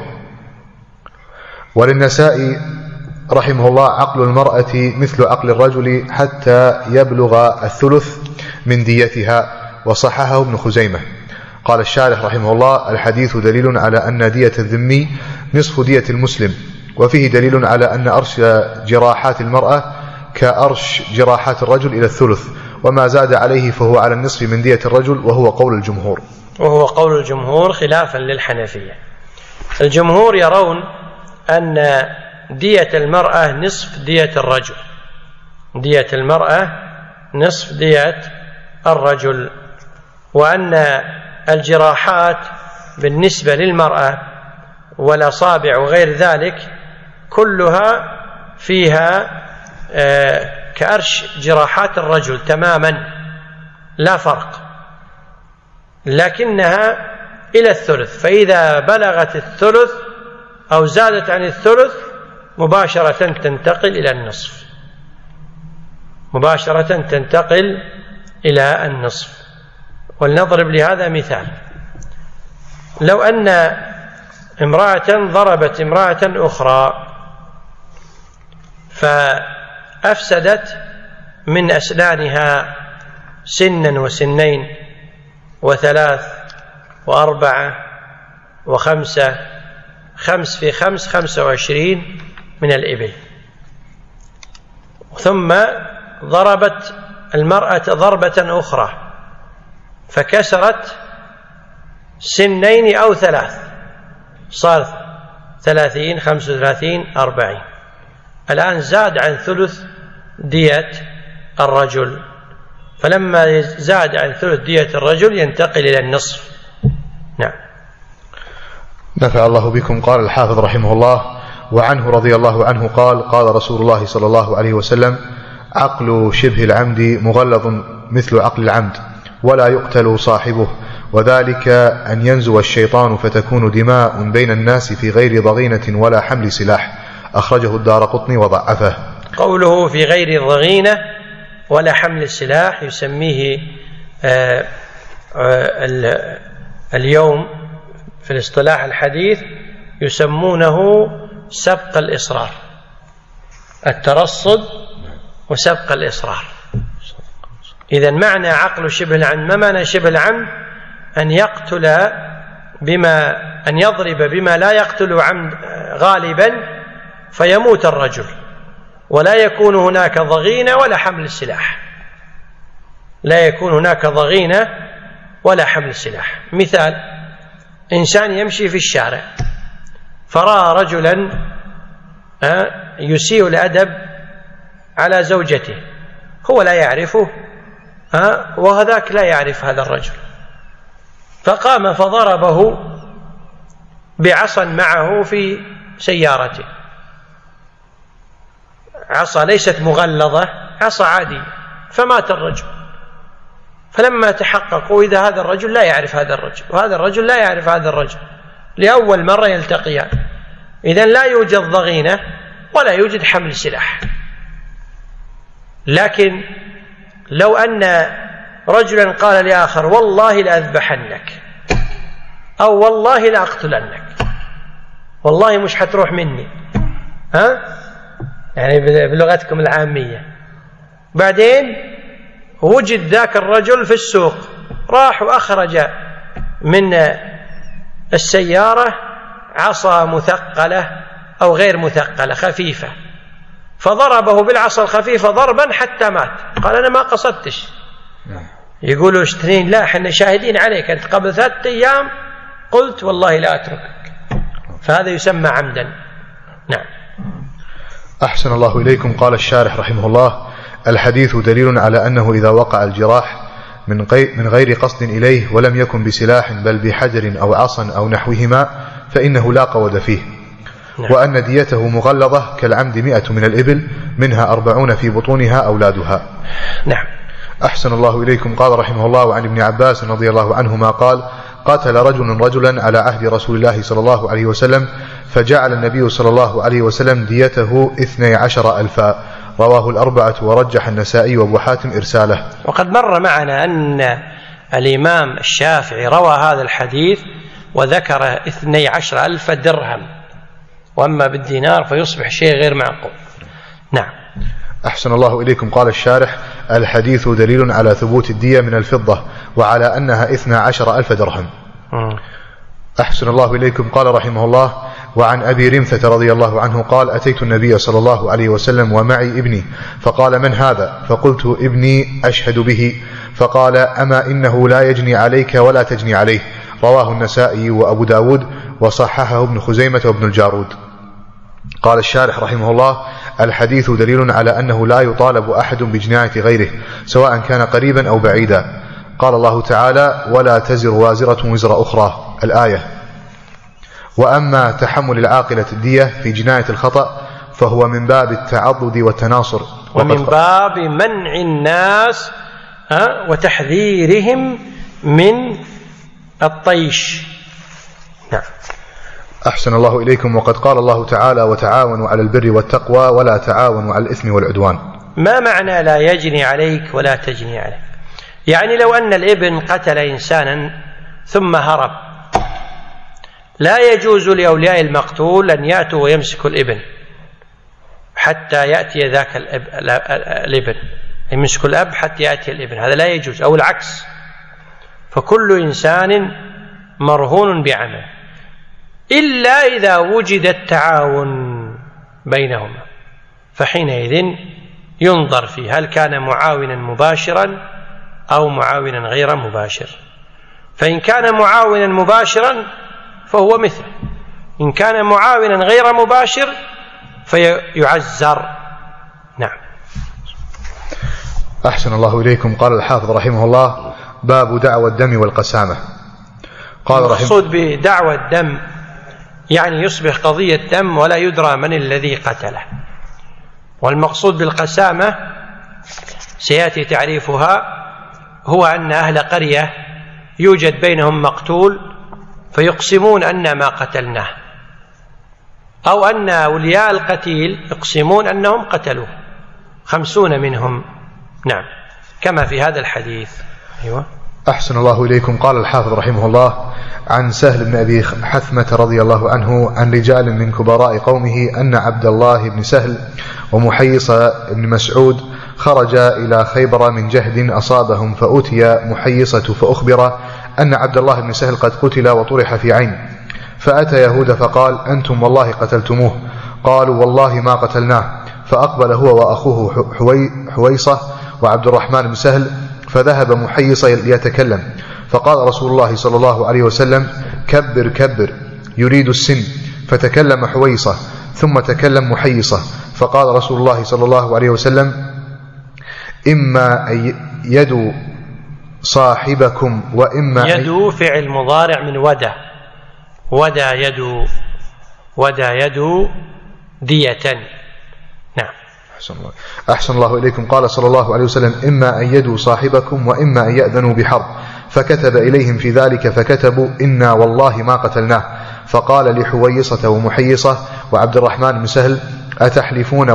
وللنسائي رحمه الله: عقل المرأة مثل عقل الرجل حتى يبلغ الثلث من ديتها، وصححه ابن خزيمة. قال الشارح رحمه الله: الحديث دليل على أن دية الذمي نصف دية المسلم، وفيه دليل على أن أرش جراحات المرأة كأرش جراحات الرجل إلى الثلث، وما زاد عليه فهو على النصف من دية الرجل، وهو قول الجمهور خلافا للحنفية. الجمهور يرون أن دية المرأة نصف دية الرجل، دية المرأة نصف دية الرجل، وأن الجراحات بالنسبة للمرأة والأصابع وغير ذلك كلها فيها كأرش جراحات الرجل تماما لا فرق، لكنها إلى الثلث، فإذا بلغت الثلث أو زادت عن الثلث مباشرة تنتقل إلى النصف. ولنضرب لهذا مثال: لو أن امرأة ضربت امرأة أخرى فأفسدت من أسنانها سنا وسنين وثلاث وأربعة وخمسة، 5 في 5 25 من الإبل، ثم ضربت المرأة ضربة أخرى فكسرت 2 أو 3، صار 30 35 40، الآن زاد عن ثلث دية الرجل، فلما زاد عن ثلث دية الرجل ينتقل إلى النصف. نعم. نفع الله بكم. قال الحافظ رحمه الله: وعنه رضي الله عنه قال: قال رسول الله صلى الله عليه وسلم: عقل شبه العمد مغلظ مثل عقل العمد، ولا يقتل صاحبه، وذلك أن ينزو الشيطان فتكون دماء بين الناس في غير ضغينة ولا حمل سلاح. أخرجه الدارقطني وضعفه. قوله في غير ضغينة ولا حمل السلاح يسميه اليوم في الاصطلاح الحديث يسمونه سبق الإصرار، الترصد وسبق الإصرار. إذن معنى عقل شبه العمد، ما معنى شبه العمد؟ أن يقتل أن يضرب بما لا يقتل عمد غالبا فيموت الرجل، ولا يكون هناك ضغينة ولا حمل السلاح، لا يكون هناك ضغينة ولا حمل السلاح. مثال: إنسان يمشي في الشارع فرأى رجلا يسيء الأدب على زوجته، هو لا يعرفه وهذاك لا يعرف هذا الرجل، فقام فضربه بعصا معه في سيارته، عصا ليست مغلظة، عصا عادية، فمات الرجل. فلما تحققوا إذا هذا الرجل لا يعرف هذا الرجل وهذا الرجل لا يعرف هذا الرجل، لأول مرة يلتقيان، إذن لا يوجد ضغينة ولا يوجد حمل سلاح. لكن لو أن رجلا قال لآخر: والله لأذبحنك، أو والله لأقتلنك، والله مش حتروح مني، يعني بلغتكم العامية، بعدين وجد ذاك الرجل في السوق، راح وأخرج من السيارة عصا مثقلة أو غير مثقلة خفيفة، فضربه بالعصا الخفيفة ضربا حتى مات. قال: أنا ما قصدتش. يقولوا: اشترين؟ لا، احنا شاهدين عليك، أنت قبل 3 أيام قلت والله لا أتركك، فهذا يسمى عمدا. نعم. أحسن الله إليكم. قال الشارح رحمه الله: الحديث دليل على أنه إذا وقع الجراح من غير قصد إليه ولم يكن بسلاح بل بحجر أو عصا أو نحوهما فإنه لا قود فيه. نعم. وأن ديته مغلظة كالعمد 100 من الإبل، منها 40 في بطونها أولادها. نعم. أحسن الله إليكم. قال رحمه الله: وعن ابن عباس رضي الله عنهما قال: قاتل رجل رجلا على عهد رسول الله صلى الله عليه وسلم، فجعل النبي صلى الله عليه وسلم ديته 12,000. رواه الأربعة ورجح النسائي وابو حاتم إرساله. وقد مر معنا أن الإمام الشافعي روى هذا الحديث وذكر 12,000 درهم، وأما بالدينار فيصبح شيء غير معقول. نعم. أحسن الله إليكم. قال الشارح: الحديث دليل على ثبوت الدية من الفضة وعلى أنها 12,000 درهم. أحسن الله إليكم. قال رحمه الله: وعن أبي رمثة رضي الله عنه قال: أتيت النبي صلى الله عليه وسلم ومعي ابني، فقال: من هذا؟ فقلت: ابني أشهد به. فقال: أما إنه لا يجني عليك ولا تجني عليه. رواه النسائي وأبو داود وصححه ابن خزيمة وابن الجارود. قال الشارح رحمه الله: الحديث دليل على أنه لا يطالب أحد بجناية غيره سواء كان قريبا أو بعيدا. قال الله تعالى: ولا تزر وازرة وزر أخرى، الآية. وأما تحمل العاقلة الدية في جناية الخطأ فهو من باب التعضد والتناصر، ومن باب منع الناس وتحذيرهم من الطيش. نعم. أحسن الله إليكم. وقد قال الله تعالى: وتعاونوا على البر والتقوى ولا تعاونوا على الإثم والعدوان. ما معنى لا يجني عليك ولا تجني عليك؟ يعني لو أن الابن قتل إنسانا ثم هرب، لا يجوز لأولياء المقتول أن يأتوا ويمسكوا الابن حتى يأتي ذاك الابن، يمسكوا الأب حتى يأتي الابن، هذا لا يجوز، أو العكس. فكل إنسان مرهون بعمل إلا إذا وجد التعاون بينهما، فحينئذ ينظر فيه هل كان معاونا مباشرا أو معاونا غير مباشر، فإن كان معاونا مباشرا فهو مثله، إن كان معاونا غير مباشر فيعزر. نعم. أحسن الله إليكم. قال الحافظ رحمه الله: باب دعوى الدم والقسامة. قال المقصود بدعوى الدم يعني يصبح قضية دم ولا يدرى من الذي قتله، والمقصود بالقسامة سيأتي تعريفها، هو أن أهل قرية يوجد بينهم مقتول فيقسمون أن ما قتلناه، أو أن أولياء القتيل يقسمون أنهم قتلوه 50 منهم. نعم، كما في هذا الحديث. أيوة. أحسن الله إليكم. قال الحافظ رحمه الله: عن سهل بن أبي حثمة رضي الله عنه عن رجال من كبراء قومه أن عبد الله بن سهل ومحيص بن مسعود خرجا إلى خيبر من جهد أصابهم، فأتي محيصة فأخبر أن عبد الله بن سهل قد قتل وطرح في عين، فأتى يهود فقال: أنتم والله قتلتموه. قالوا: والله ما قتلناه. فأقبل هو وأخوه حويصة وعبد الرحمن بن سهل، فذهب محيصة ليتكلم، فقال رسول الله صلى الله عليه وسلم: كبر كبر، يريد السن. فتكلم حويصة ثم تكلم محيصة، فقال رسول الله صلى الله عليه وسلم: إما أن يدوا صاحبكم وإما يدوا فعل مضارع من ودى، ودى يدوا، ودى يدوا دية. نعم. أحسن الله إليكم. قال صلى الله عليه وسلم: إما أن يدوا صاحبكم وإما أن يأذنوا بحرب. فكتب إليهم في ذلك فكتبوا: إنا والله ما قتلناه. فقال لحويصة ومحيصة وعبد الرحمن بن سهل: أتحلفون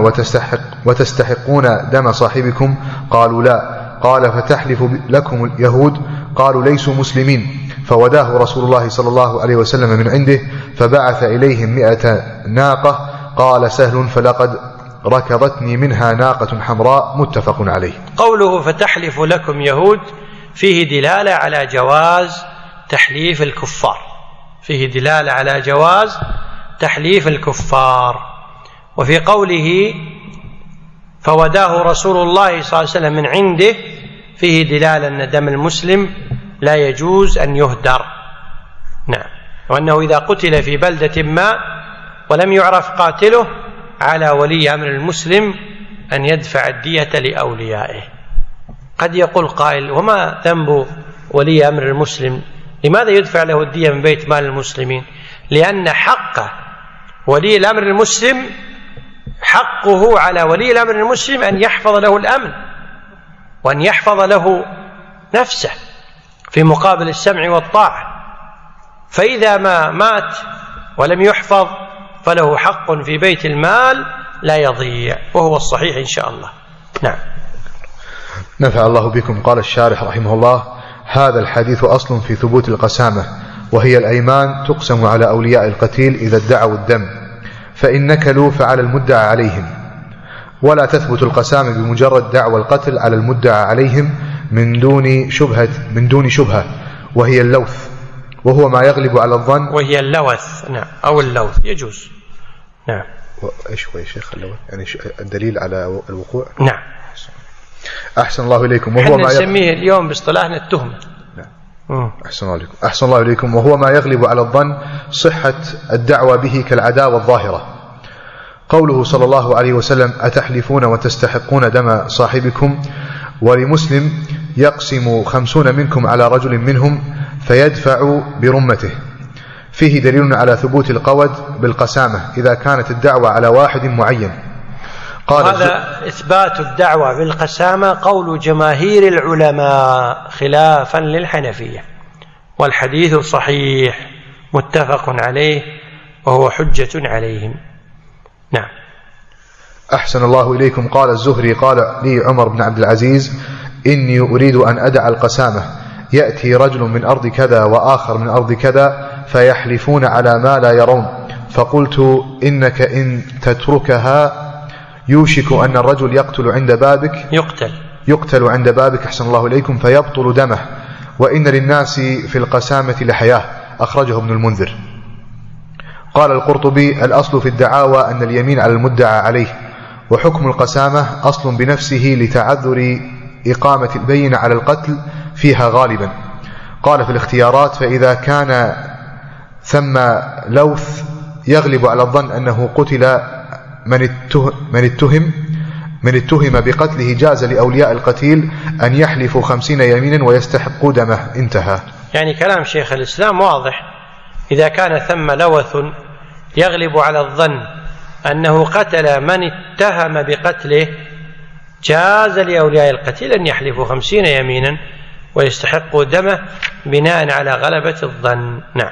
وتستحقون دم صاحبكم؟ قالوا: لا. قال: فتحلف لكم اليهود؟ قالوا: ليسوا مسلمين. فوداه رسول الله صلى الله عليه وسلم من عنده، فبعث إليهم 100 ناقة. قال سهل: فلقد ركضتني منها ناقة حمراء. متفق عليه. قوله فتحلف لكم يهود فيه دلالة على جواز تحليف الكفار، فيه دلالة على جواز تحليف الكفار. وفي قوله فوداه رسول الله صلى الله عليه وسلم من عنده فيه دلالة أن دم المسلم لا يجوز أن يهدر. نعم. وأنه إذا قتل في بلدة ما ولم يعرف قاتله على ولي أمر المسلم أن يدفع الدية لأوليائه. قد يقول قائل: وما ذنب ولي أمر المسلم؟ لماذا يدفع له الدية من بيت مال المسلمين؟ لأن حق ولي الأمر المسلم، حقه على ولي الأمر المسلم أن يحفظ له الأمن وأن يحفظ له نفسه في مقابل السمع والطاعة. فإذا ما مات ولم يحفظ فله حق في بيت المال لا يضيع، وهو الصحيح إن شاء الله. نعم. نفع الله بكم. قال الشارح رحمه الله: هذا الحديث أصل في ثبوت القسامة، وهي الأيمان تقسم على أولياء القتيل إذا ادعوا الدم، فإن نكلوا فعلى المدعى عليهم، ولا تثبت القسامة بمجرد دعوى القتل على المدعى عليهم من دون شبهة، وهي اللوث، وهو ما يغلب على الظن. وهي اللوث. نعم، أو اللوث يجوز. نعم. إيش هو يا شيخ اللوث؟ يعني الدليل على الوقوع. نعم. أحسن الله إليكم. وهو ما نسميه اليوم باصطلاحنا التهمة. نعم. أحسن الله إليكم. وهو ما يغلب على الظن صحة الدعوة به كالعداوة الظاهرة. قوله صلى الله عليه وسلم: أتحلفون وتستحقون دم صاحبكم. ولمسلم: يقسم 50 منكم على رجل منهم فيدفع برمته. فيه دليل على ثبوت القود بالقسامة إذا كانت الدعوة على واحد معين. هذا إثبات الدعوة بالقسامة قول جماهير العلماء خلافا للحنفية، والحديث صحيح متفق عليه وهو حجة عليهم. نعم. أحسن الله إليكم. قال الزهري: قال لي عمر بن عبد العزيز: إني أريد أن أدع القسامة، يأتي رجل من أرض كذا وآخر من أرض كذا فيحلفون على ما لا يرون، فقلت: إنك إن تتركها يوشك أن الرجل يقتل عند بابك. أحسن الله إليكم. فيبطل دمه، وإن للناس في القسامة لحياة. أخرجه ابن المنذر. قال القرطبي: الأصل في الدعاوى أن اليمين على المدعى عليه، وحكم القسامة أصل بنفسه لتعذر إقامة البينة على القتل فيها غالبا. قال في الاختيارات: فإذا كان ثم لوث يغلب على الظن أنه قتل من اتهم بقتله جاز لأولياء القتيل أن يحلفوا 50 يمينا ويستحقوا دمه. انتهى. يعني كلام شيخ الإسلام واضح. إذا كان ثم لوث يغلب على الظن أنه قتل من اتهم بقتله جاز لأولياء القتيل أن يحلفوا 50 يمينا ويستحقوا دمه بناء على غلبة الظن. نعم.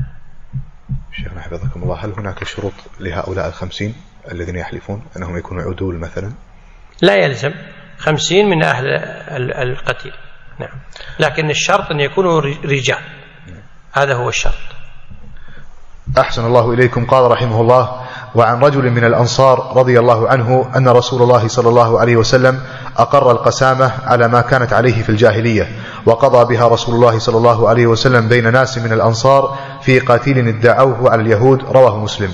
شيخنا حفظكم الله، هل هناك شروط لهؤلاء 50 الذين يحلفون أنهم يكونوا عدول مثلا؟ لا يلزم 50 من أهل القتيل، نعم، لكن الشرط أن يكونوا رجال، هذا هو الشرط. أحسن الله إليكم. قال رحمه الله: وعن رجل من الأنصار رضي الله عنه أن رسول الله صلى الله عليه وسلم أقر القسامة على ما كانت عليه في الجاهلية، وقضى بها رسول الله صلى الله عليه وسلم بين ناس من الأنصار في قتيل ادعوه على اليهود. رواه مسلم.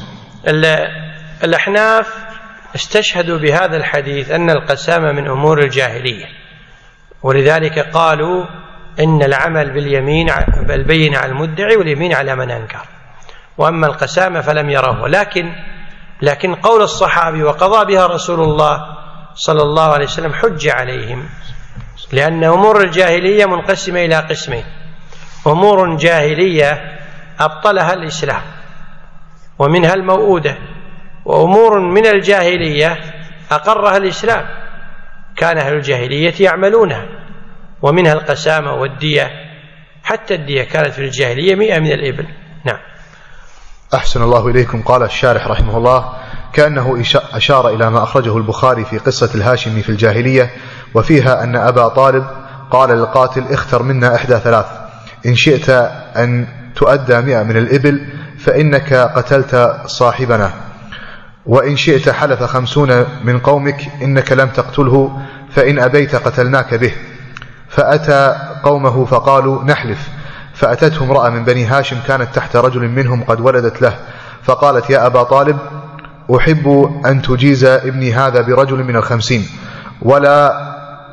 الأحناف استشهدوا بهذا الحديث أن القسامة من أمور الجاهلية، ولذلك قالوا إن العمل باليمين البين على المدعي واليمين على من أنكر، وأما القسامة فلم يروه. لكن قول الصحابي وقضى بها رسول الله صلى الله عليه وسلم حج عليهم، لأن أمور الجاهلية منقسمة إلى قسمين: أمور جاهلية أبطلها الإسلام ومنها الموؤودة، وأمور من الجاهلية أقرها الإسلام كان أهل الجاهلية يعملونها، ومنها القسامة والدية، حتى الدية كانت في الجاهلية 100 من الإبل. نعم. أحسن الله إليكم. قال الشارح رحمه الله: كأنه أشار إلى ما أخرجه البخاري في قصة الهاشمي في الجاهلية، وفيها أن أبا طالب قال للقاتل: اختر منا إحدى ثلاث، إن شئت أن تؤدى 100 من الإبل فإنك قتلت صاحبنا، وإن شئت حلف 50 من قومك إنك لم تقتله، فإن أبيت قتلناك به. فأتى قومه فقالوا: نحلف. فأتته امرأة من بني هاشم كانت تحت رجل منهم قد ولدت له، فقالت: يا أبا طالب، أحب أن تجيز ابني هذا برجل من 50 ولا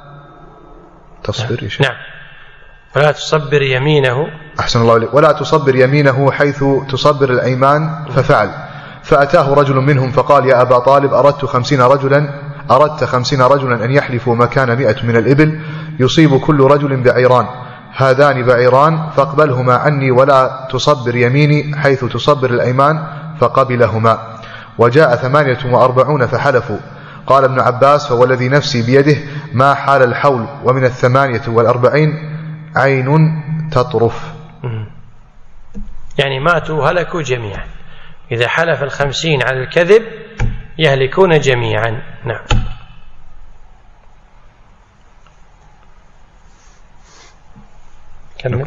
تصبر. نعم. ولا تصبر يمينه. أحسن الله إليك. ولا تصبر يمينه حيث تصبر الأيمان. ففعل. فأتاه رجل منهم فقال: يا أبا طالب، أردت 50 رجلا أن يحلفوا مكان 100 من الإبل، يصيب كل رجل بعيران، هذان بعيران، فاقبلهما عني ولا تصبر يميني حيث تصبر الأيمان. فقبلهما. وجاء 48 فحلفوا. قال ابن عباس: فوالذي نفسي بيده ما حال الحول، ومن 48 عين تطرف. يعني ماتوا هلكوا جميعا. إذا حلف 50 على الكذب يهلكون جميعا. نعم. كمل.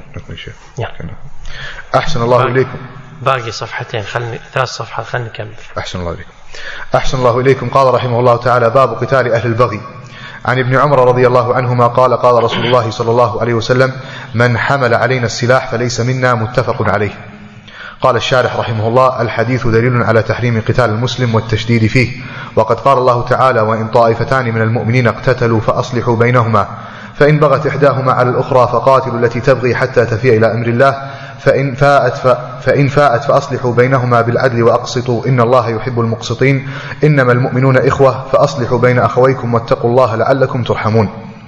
أحسن الله إليكم. باقي صفحتين، 3 صفحات، خلينا نكمل. أحسن الله إليكم. أحسن الله إليكم. قال رحمه الله تعالى: باب قتال أهل البغي. عن ابن عمر رضي الله عنهما قال: قال رسول الله صلى الله عليه وسلم: من حمل علينا السلاح فليس منا. متفق عليه. قال الشارح رحمه الله: الحديث دليل على تحريم قتال المسلم والتشديد فيه، وقد قال الله تعالى: وإن طائفتان من المؤمنين اقتتلوا فأصلحوا بينهما، فإن بغت إحداهما على الأخرى فقاتلوا التي تبغي حتى تفيء إلى أمر الله، فإن فاءت فأصلحوا بينهما بالعدل وأقسطوا إن الله يحب المقسطين، إنما المؤمنون إخوة فأصلحوا بين أخويكم واتقوا الله لعلكم ترحمون.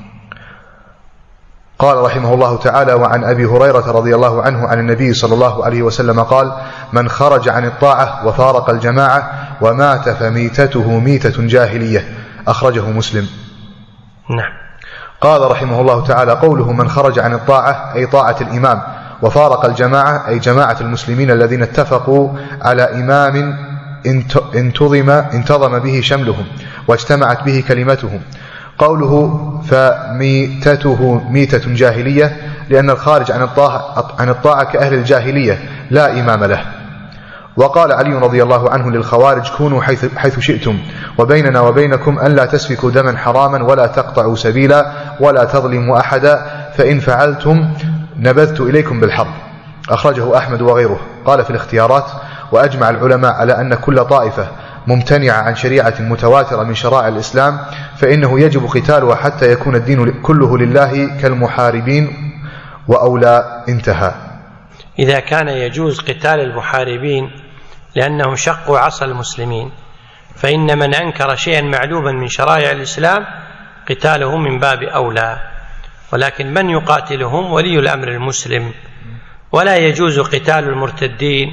قال رحمه الله تعالى: وعن أبي هريرة رضي الله عنه عن النبي صلى الله عليه وسلم قال: من خرج عن الطاعة وفارق الجماعة ومات فميتته ميتة جاهلية. أخرجه مسلم. نعم. قال رحمه الله تعالى: قوله من خرج عن الطاعة أي طاعة الإمام، وفارق الجماعة أي جماعة المسلمين الذين اتفقوا على إمام انتظم به شملهم واجتمعت به كلمتهم. قوله فميتته ميتة جاهلية لأن الخارج عن الطاعة كأهل الجاهلية لا إمام له. وقال علي رضي الله عنه للخوارج: كونوا حيث شئتم، وبيننا وبينكم أن لا تسفكوا دما حراما ولا تقطعوا سبيلا ولا تظلموا أحدا، فإن فعلتم نبذت إليكم بالحرب. أخرجه أحمد وغيره. قال في الاختيارات: وأجمع العلماء على أن كل طائفة ممتنعة عن شريعة متواترة من شرائع الإسلام فإنه يجب قتالها حتى يكون الدين كله لله كالمحاربين وأولى. انتهى. إذا كان يجوز قتال المحاربين لأنهم شقوا عصا المسلمين، فإن من أنكر شيئا معلوما من شرائع الإسلام قتاله من باب أولى، ولكن من يقاتلهم ولي الأمر المسلم، ولا يجوز قتال المرتدين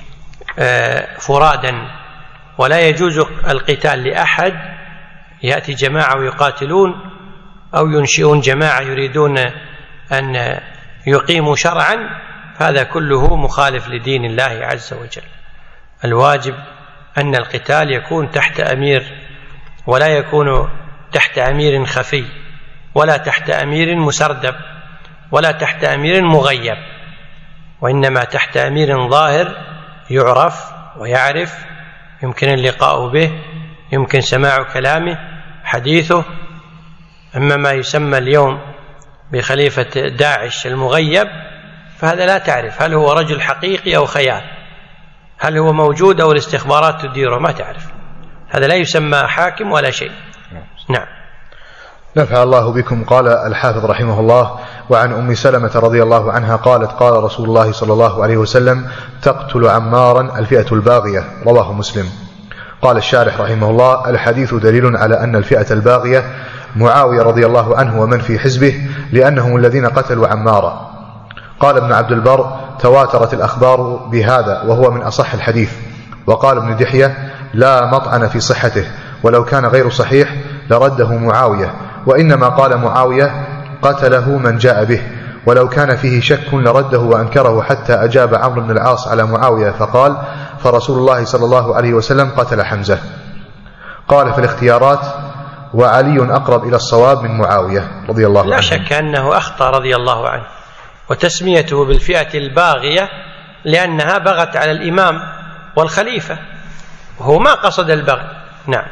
فرادا، ولا يجوز القتال لأحد يأتي جماعة ويقاتلون أو ينشئون جماعة يريدون أن يقيموا شرعا، هذا كله مخالف لدين الله عز وجل. الواجب أن القتال يكون تحت أمير، ولا يكون تحت أمير خفي، ولا تحت أمير مسردب، ولا تحت أمير مغيب، وإنما تحت أمير ظاهر يعرف ويعرف، يمكن اللقاء به، يمكن سماع كلامه، حديثه. أما ما يسمى اليوم بخليفة داعش المغيب فهذا لا تعرف هل هو رجل حقيقي أو خيال، هل هو موجود أو الاستخبارات تديره، ما تعرف. هذا لا يسمى حاكم ولا شيء. نعم. نفع الله بكم. قال الحافظ رحمه الله: وعن أم سلمة رضي الله عنها قالت: قال رسول الله صلى الله عليه وسلم: تقتل عمارا الفئة الباغية. رواه مسلم. قال الشارح رحمه الله: الحديث دليل على أن الفئة الباغية معاوية رضي الله عنه ومن في حزبه، لأنهم الذين قتلوا عمارا. قال ابن عبد البر: تواترت الأخبار بهذا وهو من أصح الحديث. وقال ابن دحية: لا مطعن في صحته، ولو كان غير صحيح لرده معاوية، وإنما قال معاوية: قتله من جاء به، ولو كان فيه شك لرده وأنكره، حتى أجاب عمرو بن العاص على معاوية فقال: فرسول الله صلى الله عليه وسلم قتل حمزة. قال في الاختيارات: وعلي أقرب إلى الصواب من معاوية رضي الله عنه. لا شك أنه أخطأ رضي الله عنه، وتسميته بالفئة الباغية لأنها بغت على الإمام والخليفة، وهو ما قصد البغي. نعم.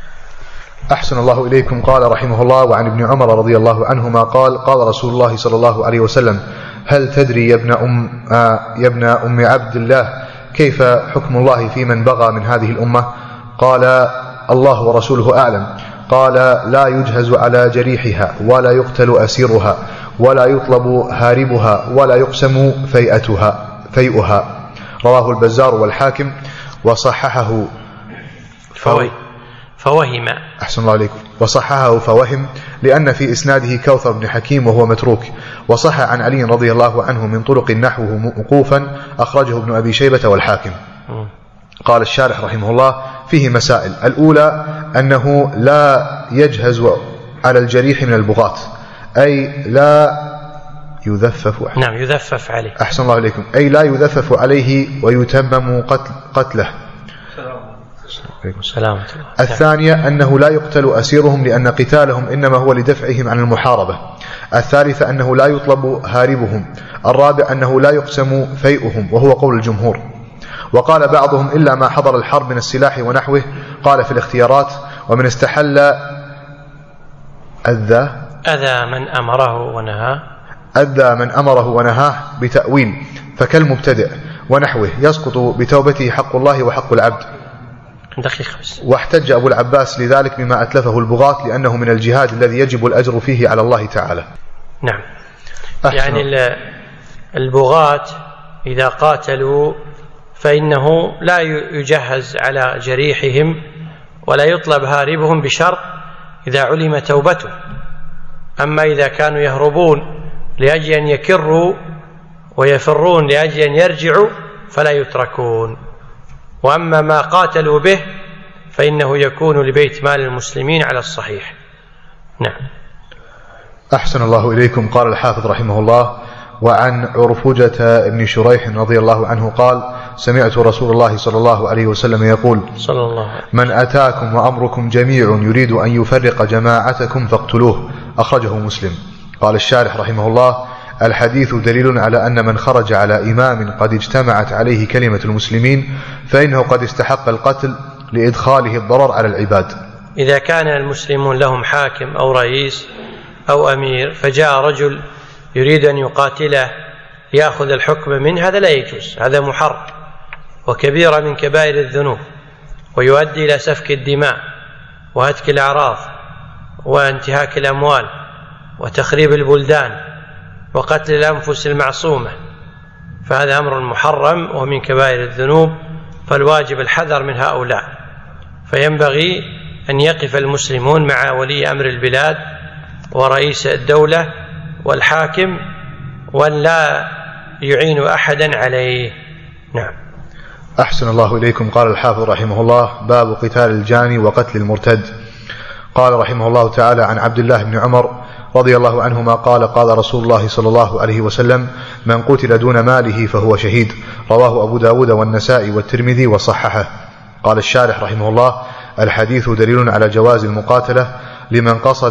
أحسن الله إليكم. قال رحمه الله: وعن ابن عمر رضي الله عنهما قال: قال رسول الله صلى الله عليه وسلم: هل تدري يا ابن أم عبد الله كيف حكم الله في من بغى من هذه الأمة؟ قال: الله ورسوله أعلم. قال: لا يجهز على جريحها، ولا يقتل أسيرها، ولا يطلب هاربها، ولا يقسم فيئها. رواه البزار والحاكم وصححه فوهم. أحسن الله عليكم. وصححه فوهم، لأن في إسناده كوثر بن حكيم وهو متروك. وصح عن علي رضي الله عنه من طرق نحوه موقوفا، أخرجه ابن أبي شيبة والحاكم. قال الشارح رحمه الله: فيه مسائل. الأولى أنه لا يجهز على الجريح من البغاة، أي لا يذفف. نعم، يذفف عليه. أحسن الله عليكم. أي لا يذفف عليه ويتمم قتله. سلامة. الثانية أنه لا يقتل أسيرهم، لأن قتالهم إنما هو لدفعهم عن المحاربة. الثالثة أنه لا يطلب هاربهم. الرابع أنه لا يقسم فيئهم، وهو قول الجمهور. وقال بعضهم: إلا ما حضر الحرب من السلاح ونحوه. قال في الاختيارات: ومن استحل أذى من أمره ونهاه بتأويل، فكالمبتدئ ونحوه يسقط بتوبته حق الله وحق العبد. دقيقة بس. واحتج أبو العباس لذلك بما أتلفه البغاة، لأنه من الجهاد الذي يجب الأجر فيه على الله تعالى. نعم. يعني البغاة إذا قاتلوا فإنه لا يجهز على جريحهم ولا يطلب هاربهم بشرط إذا علم توبته. أما إذا كانوا يهربون لأجل أن يكروا ويفرون لأجل أن يرجعوا فلا يتركون. وأما ما قاتلوا به فإنه يكون لبيت مال المسلمين على الصحيح. نعم. أحسن الله إليكم. قال الحافظ رحمه الله: وعن عرفجة بن شريح رضي الله عنه قال: سمعت رسول الله صلى الله عليه وسلم يقول: صلى الله عليه: من أتاكم وأمركم جميع يريد أن يفرق جماعتكم فاقتلوه. أخرجه مسلم. قال الشارح رحمه الله: الحديث دليل على أن من خرج على إمام قد اجتمعت عليه كلمة المسلمين فإنه قد استحق القتل لإدخاله الضرر على العباد. إذا كان المسلمون لهم حاكم أو رئيس أو أمير، فجاء رجل يريد أن يقاتله يأخذ الحكم منه، هذا لا يجوز، هذا محرم وكبيرة من كبائر الذنوب. ويؤدي إلى سفك الدماء وهتك الأعراض وانتهاك الأموال وتخريب البلدان وقتل الأنفس المعصومة، فهذا أمر محرم ومن كبائر الذنوب، فالواجب الحذر من هؤلاء. فينبغي أن يقف المسلمون مع ولي أمر البلاد ورئيس الدولة والحاكم ولا يعين أحدا عليه. نعم. أحسن الله إليكم. قال الحافظ رحمه الله: باب قتال الجاني وقتل المرتد. قال رحمه الله تعالى: عن عبد الله بن عمر رضي الله عنهما قال: قال رسول الله صلى الله عليه وسلم: من قتل دون ماله فهو شهيد. رواه أبو داود والنسائي والترمذي وصححه. قال الشارح رحمه الله: الحديث دليل على جواز المقاتلة لمن قصد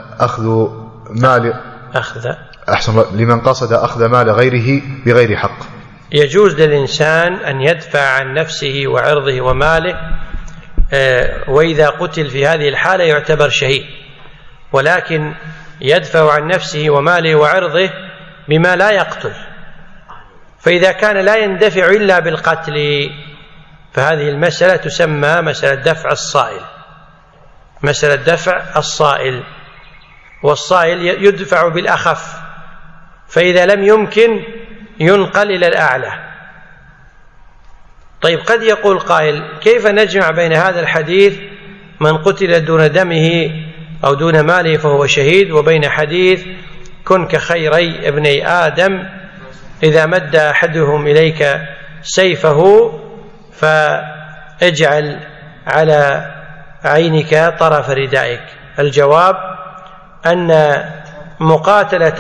أخذ مال غيره بغير حق. يجوز للإنسان أن يدفع عن نفسه وعرضه وماله، وإذا قتل في هذه الحالة يعتبر شهيد، ولكن يدفع عن نفسه وماله وعرضه بما لا يقتل. فإذا كان لا يندفع إلا بالقتل فهذه المسألة تسمى مسألة دفع الصائل، مسألة دفع الصائل، والصائل يدفع بالأخف، فإذا لم يمكن ينقل إلى الأعلى. طيب، قد يقول قائل: كيف نجمع بين هذا الحديث من قتل دون دمه أو دون ماله فهو شهيد وبين حديث كن كخيري ابني آدم إذا مد أحدهم إليك سيفه فاجعل على عينك طرف ردائك؟ الجواب أن مقاتلة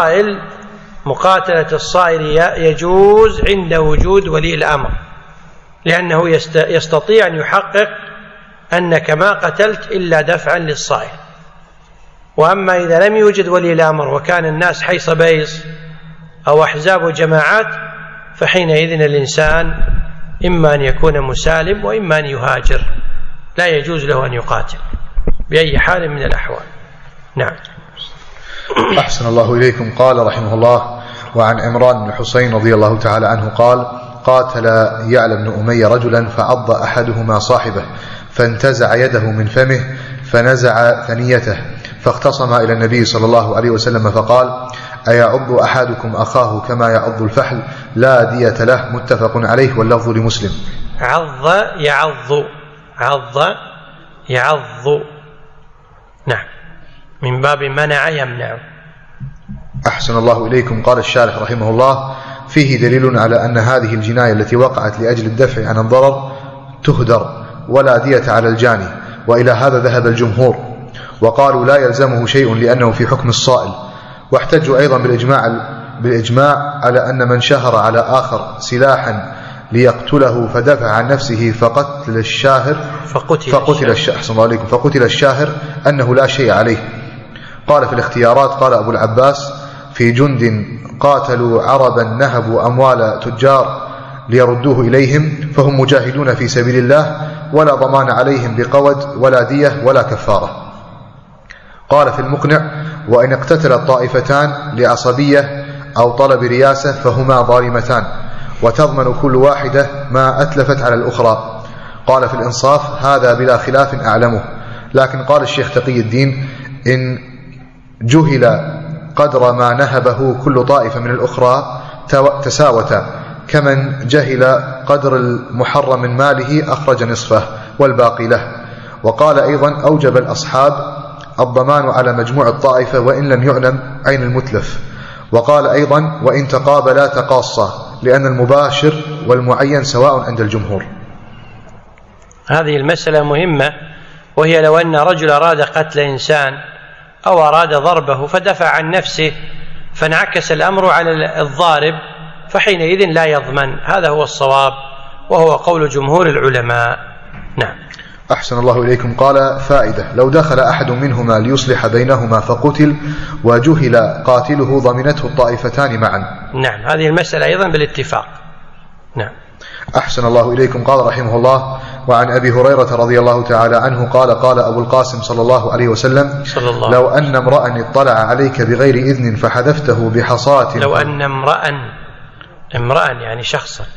الصائل يجوز عند وجود ولي الأمر، لأنه يستطيع أن يحقق أنك ما قتلت إلا دفعا للصائل. وأما إذا لم يوجد ولي الأمر وكان الناس حيص بيص أو أحزاب وجماعات، فحينئذ الإنسان إما أن يكون مسالم وإما أن يهاجر، لا يجوز له أن يقاتل بأي حال من الأحوال. نعم. أحسن الله إليكم. قال رحمه الله: وعن عمران بن حسين رضي الله تعالى عنه قال: قاتل يعلى بن أمية رجلا فعض أحدهما صاحبه فانتزع يده من فمه فنزع ثنيته، فاختصم إلى النبي صلى الله عليه وسلم فقال: أيعض أحدكم أخاه كما يعض الفحل؟ لا دية له. متفق عليه واللفظ لمسلم. عض يعض. نعم، من باب منع يمنع. أحسن الله إليكم. قال الشارح رحمه الله: فيه دليل على أن هذه الجناية التي وقعت لأجل الدفع عن الضرر تهدر ولا دية على الجاني، وإلى هذا ذهب الجمهور، وقالوا لا يلزمه شيء لأنه في حكم الصائل. واحتجوا أيضا بالإجماع على أن من شهر على آخر سلاحا ليقتله فدفع عن نفسه فقتل الشاهر أنه لا شيء عليه. قال في الاختيارات: قال أبو العباس: في جند قاتلوا عربا نهبوا أموال تجار ليردوه إليهم فهم مجاهدون في سبيل الله ولا ضمان عليهم بقود ولا دية ولا كفارة. قال في المقنع: وإن اقتتل الطائفتان لعصبية أو طلب رياسة فهما ظالمتان وتضمن كل واحدة ما أتلفت على الأخرى. قال في الإنصاف: هذا بلا خلاف أعلمه. لكن قال الشيخ تقي الدين: إن جهل قدر ما نهبه كل طائفة من الأخرى تساوتا، كمن جهل قدر المحرم من ماله أخرج نصفه والباقي له. وقال أيضا: أوجب الأصحاب الضمان على مجموع الطائفة وإن لم يعلم عين المتلف. وقال أيضا: وإن تقابلا تقاصا، لأن المباشر والمعين سواء عند الجمهور. هذه المسألة مهمة، وهي لو أن رجل أراد قتل إنسان أو أراد ضربه فدفع عن نفسه فانعكس الأمر على الضارب، فحينئذ لا يضمن. هذا هو الصواب وهو قول جمهور العلماء. نعم. أحسن الله إليكم. قال: فائدة: لو دخل أحد منهما ليصلح بينهما فقتل وجهل قاتله ضمنته الطائفتان معا. نعم، هذه المسألة أيضا بالاتفاق. نعم. أحسن الله إليكم. قال رحمه الله: وعن أبي هريرة رضي الله تعالى عنه قال: قال أبو القاسم صلى الله عليه وسلم: لو أن امرأ اطلع عليك بغير إذن فحذفته بحصاة. لو أن امرأ يعني شخصا.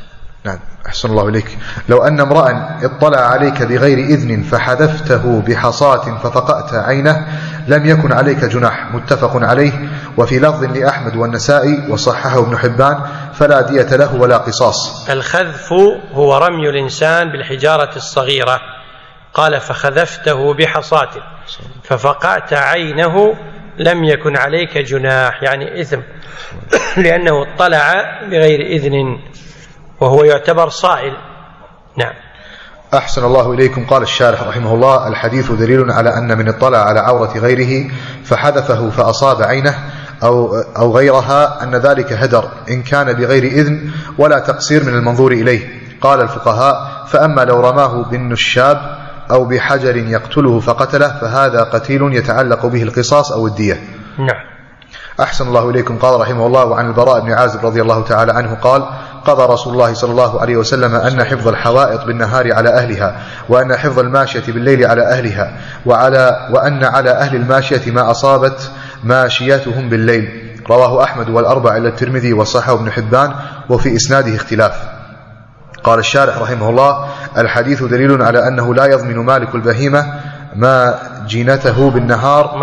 نعم. أحسن الله إليك. لو أن امرأ اطلع عليك بغير إذن فحذفته بحصاة ففقأت عينه لم يكن عليك جناح، متفق عليه. وفي لفظ لأحمد والنسائي وصححه ابن حبان فلا دية له ولا قصاص. الخذف هو رمي الإنسان بالحجارة الصغيرة، قال فخذفته بحصاة ففقأت عينه لم يكن عليك جناح، يعني إثم لأنه اطلع بغير إذن وهو يعتبر صائل. نعم. أحسن الله إليكم. قال الشارح رحمه الله: الحديث دليل على أن من اطلع على عورة غيره فحذفه فأصاب عينه أو غيرها أن ذلك هدر إن كان بغير إذن ولا تقصير من المنظور إليه. قال الفقهاء: فأما لو رماه بالنشاب أو بحجر يقتله فقتله فهذا قتيل يتعلق به القصاص أو الدية. نعم. أحسن الله إليكم. قال رحمه الله: وعن البراء بن عازب رضي الله تعالى عنه قال: قضى رسول الله صلى الله عليه وسلم أن حفظ الحوائط بالنهار على أهلها، وأن حفظ الماشية بالليل على أهلها، وأن على أهل الماشية ما أصابت ماشيتهم بالليل. رواه أحمد والأربع إلا الترمذي وصححه ابن حبان، وفي إسناده اختلاف. قال الشارح رحمه الله: الحديث دليل على أنه لا يضمن مالك البهيمة ما جنته بالنهار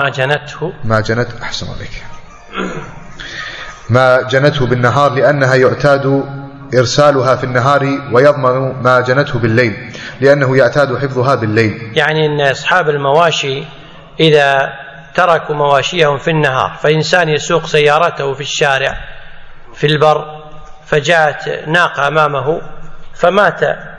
ما جنته بالنهار لأنها يعتاد إرسالها في النهار، ويضمن ما جنته بالليل لأنه يعتاد حفظها بالليل. يعني أن أصحاب المواشي إذا تركوا مواشيهم في النهار، فإنسان يسوق سيارته في الشارع في البر فجاءت ناقة أمامه فمات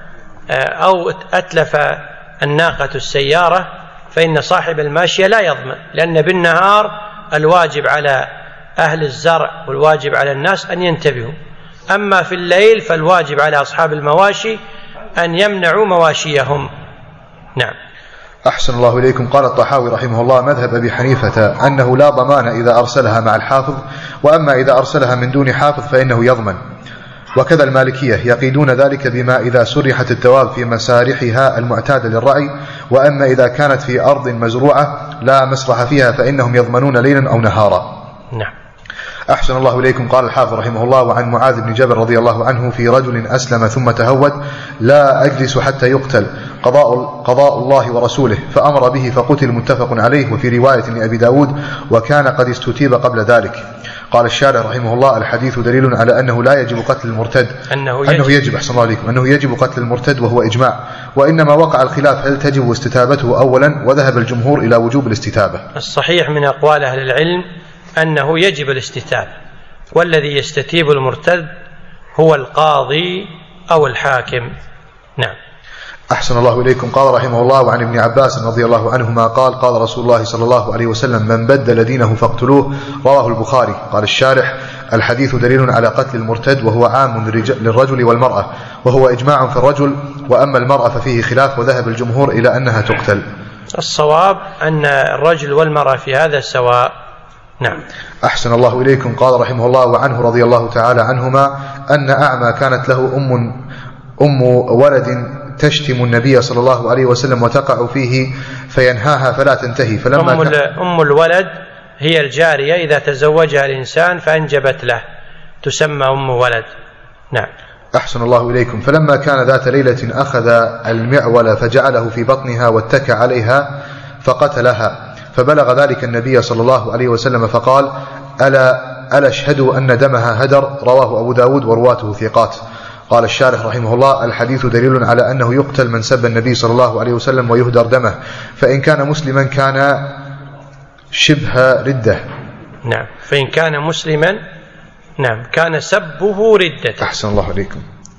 أو أتلف الناقة السيارة، فإن صاحب الماشية لا يضمن، لأن بالنهار الواجب على أهل الزرع والواجب على الناس أن ينتبهوا، أما في الليل فالواجب على أصحاب المواشي أن يمنعوا مواشيهم. نعم. أحسن الله إليكم. قال الطحاوي رحمه الله: مذهب أبي حنيفة أنه لا ضمان إذا أرسلها مع الحافظ، وأما إذا أرسلها من دون حافظ فإنه يضمن. وكذا المالكية يقيدون ذلك بما إذا سرحت الدواب في مسارحها المعتادة للرعي، وأما إذا كانت في أرض مزروعة لا مسرح فيها فإنهم يضمنون ليلا أو نهارا. نعم. أحسن الله إليكم. قال الحافظ رحمه الله: وعن معاذ بن جبل رضي الله عنه في رجل أسلم ثم تهود: لا أجلس حتى يقتل، قضاء الله ورسوله، فأمر به فقتل، متفق عليه. وفي رواية لأبي داود: وكان قد استتيب قبل ذلك. قال الشارح رحمه الله: الحديث دليل على أنه لا يجب قتل المرتد، أنه يجب أحسن الله عليكم أنه يجب قتل المرتد، وهو إجماع، وإنما وقع الخلاف هل تجب استتابته أولا، وذهب الجمهور إلى وجوب الاستتابة. الصحيح من أقوال أهل العلم أنه يجب الاستتابة، والذي يستتيب المرتد هو القاضي أو الحاكم. نعم. أحسن الله إليكم. قال رحمه الله: وعن ابن عباس رضي الله عنهما قال: قال رسول الله صلى الله عليه وسلم: من بدل دينه فاقتلوه. رواه البخاري. قال الشارح: الحديث دليل على قتل المرتد، وهو عام للرجل والمرأة، وهو إجماع في الرجل، وأما المرأة ففيه خلاف، وذهب الجمهور إلى أنها تقتل. الصواب أن الرجل والمرأة في هذا سواء. نعم. أحسن الله إليكم. قال رحمه الله: وعنه رضي الله تعالى عنهما أن أعمى كانت له أم ولد تشتم النبي صلى الله عليه وسلم وتقع فيه فينهاها فلا تنتهي، فلما أم الولد هي الجارية إذا تزوجها الإنسان فأنجبت له، تسمى أم ولد. نعم. أحسن الله إليكم. فلما كان ذات ليلة أخذ المعول فجعله في بطنها واتكى عليها فقتلها، فبلغ ذلك النبي صلى الله عليه وسلم فقال: ألا اشهدوا أن دمها هدر. رواه أبو داود ورواته ثقات. قال الشارح رحمه الله: الحديث دليل على أنه يقتل من سب النبي صلى الله عليه وسلم ويهدر دمه، فإن كان مسلما كان شبه ردة. نعم. فإن كان مسلما نعم كان سبه ردة. أحسن الله عليكم.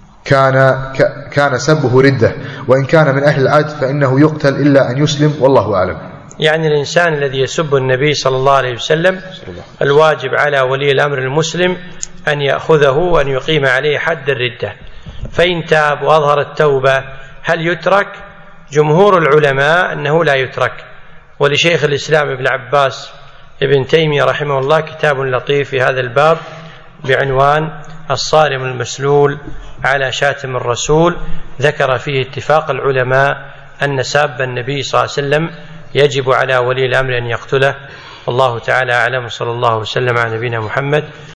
كان سبه ردة، وإن كان من أهل العدل فإنه يقتل إلا أن يسلم، والله أعلم. يعني الإنسان الذي يسب النبي صلى الله عليه وسلم الواجب على ولي الأمر المسلم أن يأخذه وأن يقيم عليه حد الردة، فإن تاب وأظهر التوبة هل يترك؟ جمهور العلماء أنه لا يترك. ولشيخ الإسلام ابن عباس ابن تيمية رحمه الله كتاب لطيف في هذا الباب بعنوان الصارم المسلول على شاتم الرسول، ذكر فيه اتفاق العلماء أن ساب النبي صلى الله عليه وسلم يجب على ولي الأمر أن يقتله. والله تعالى أعلم، صلى الله وسلم على نبينا محمد.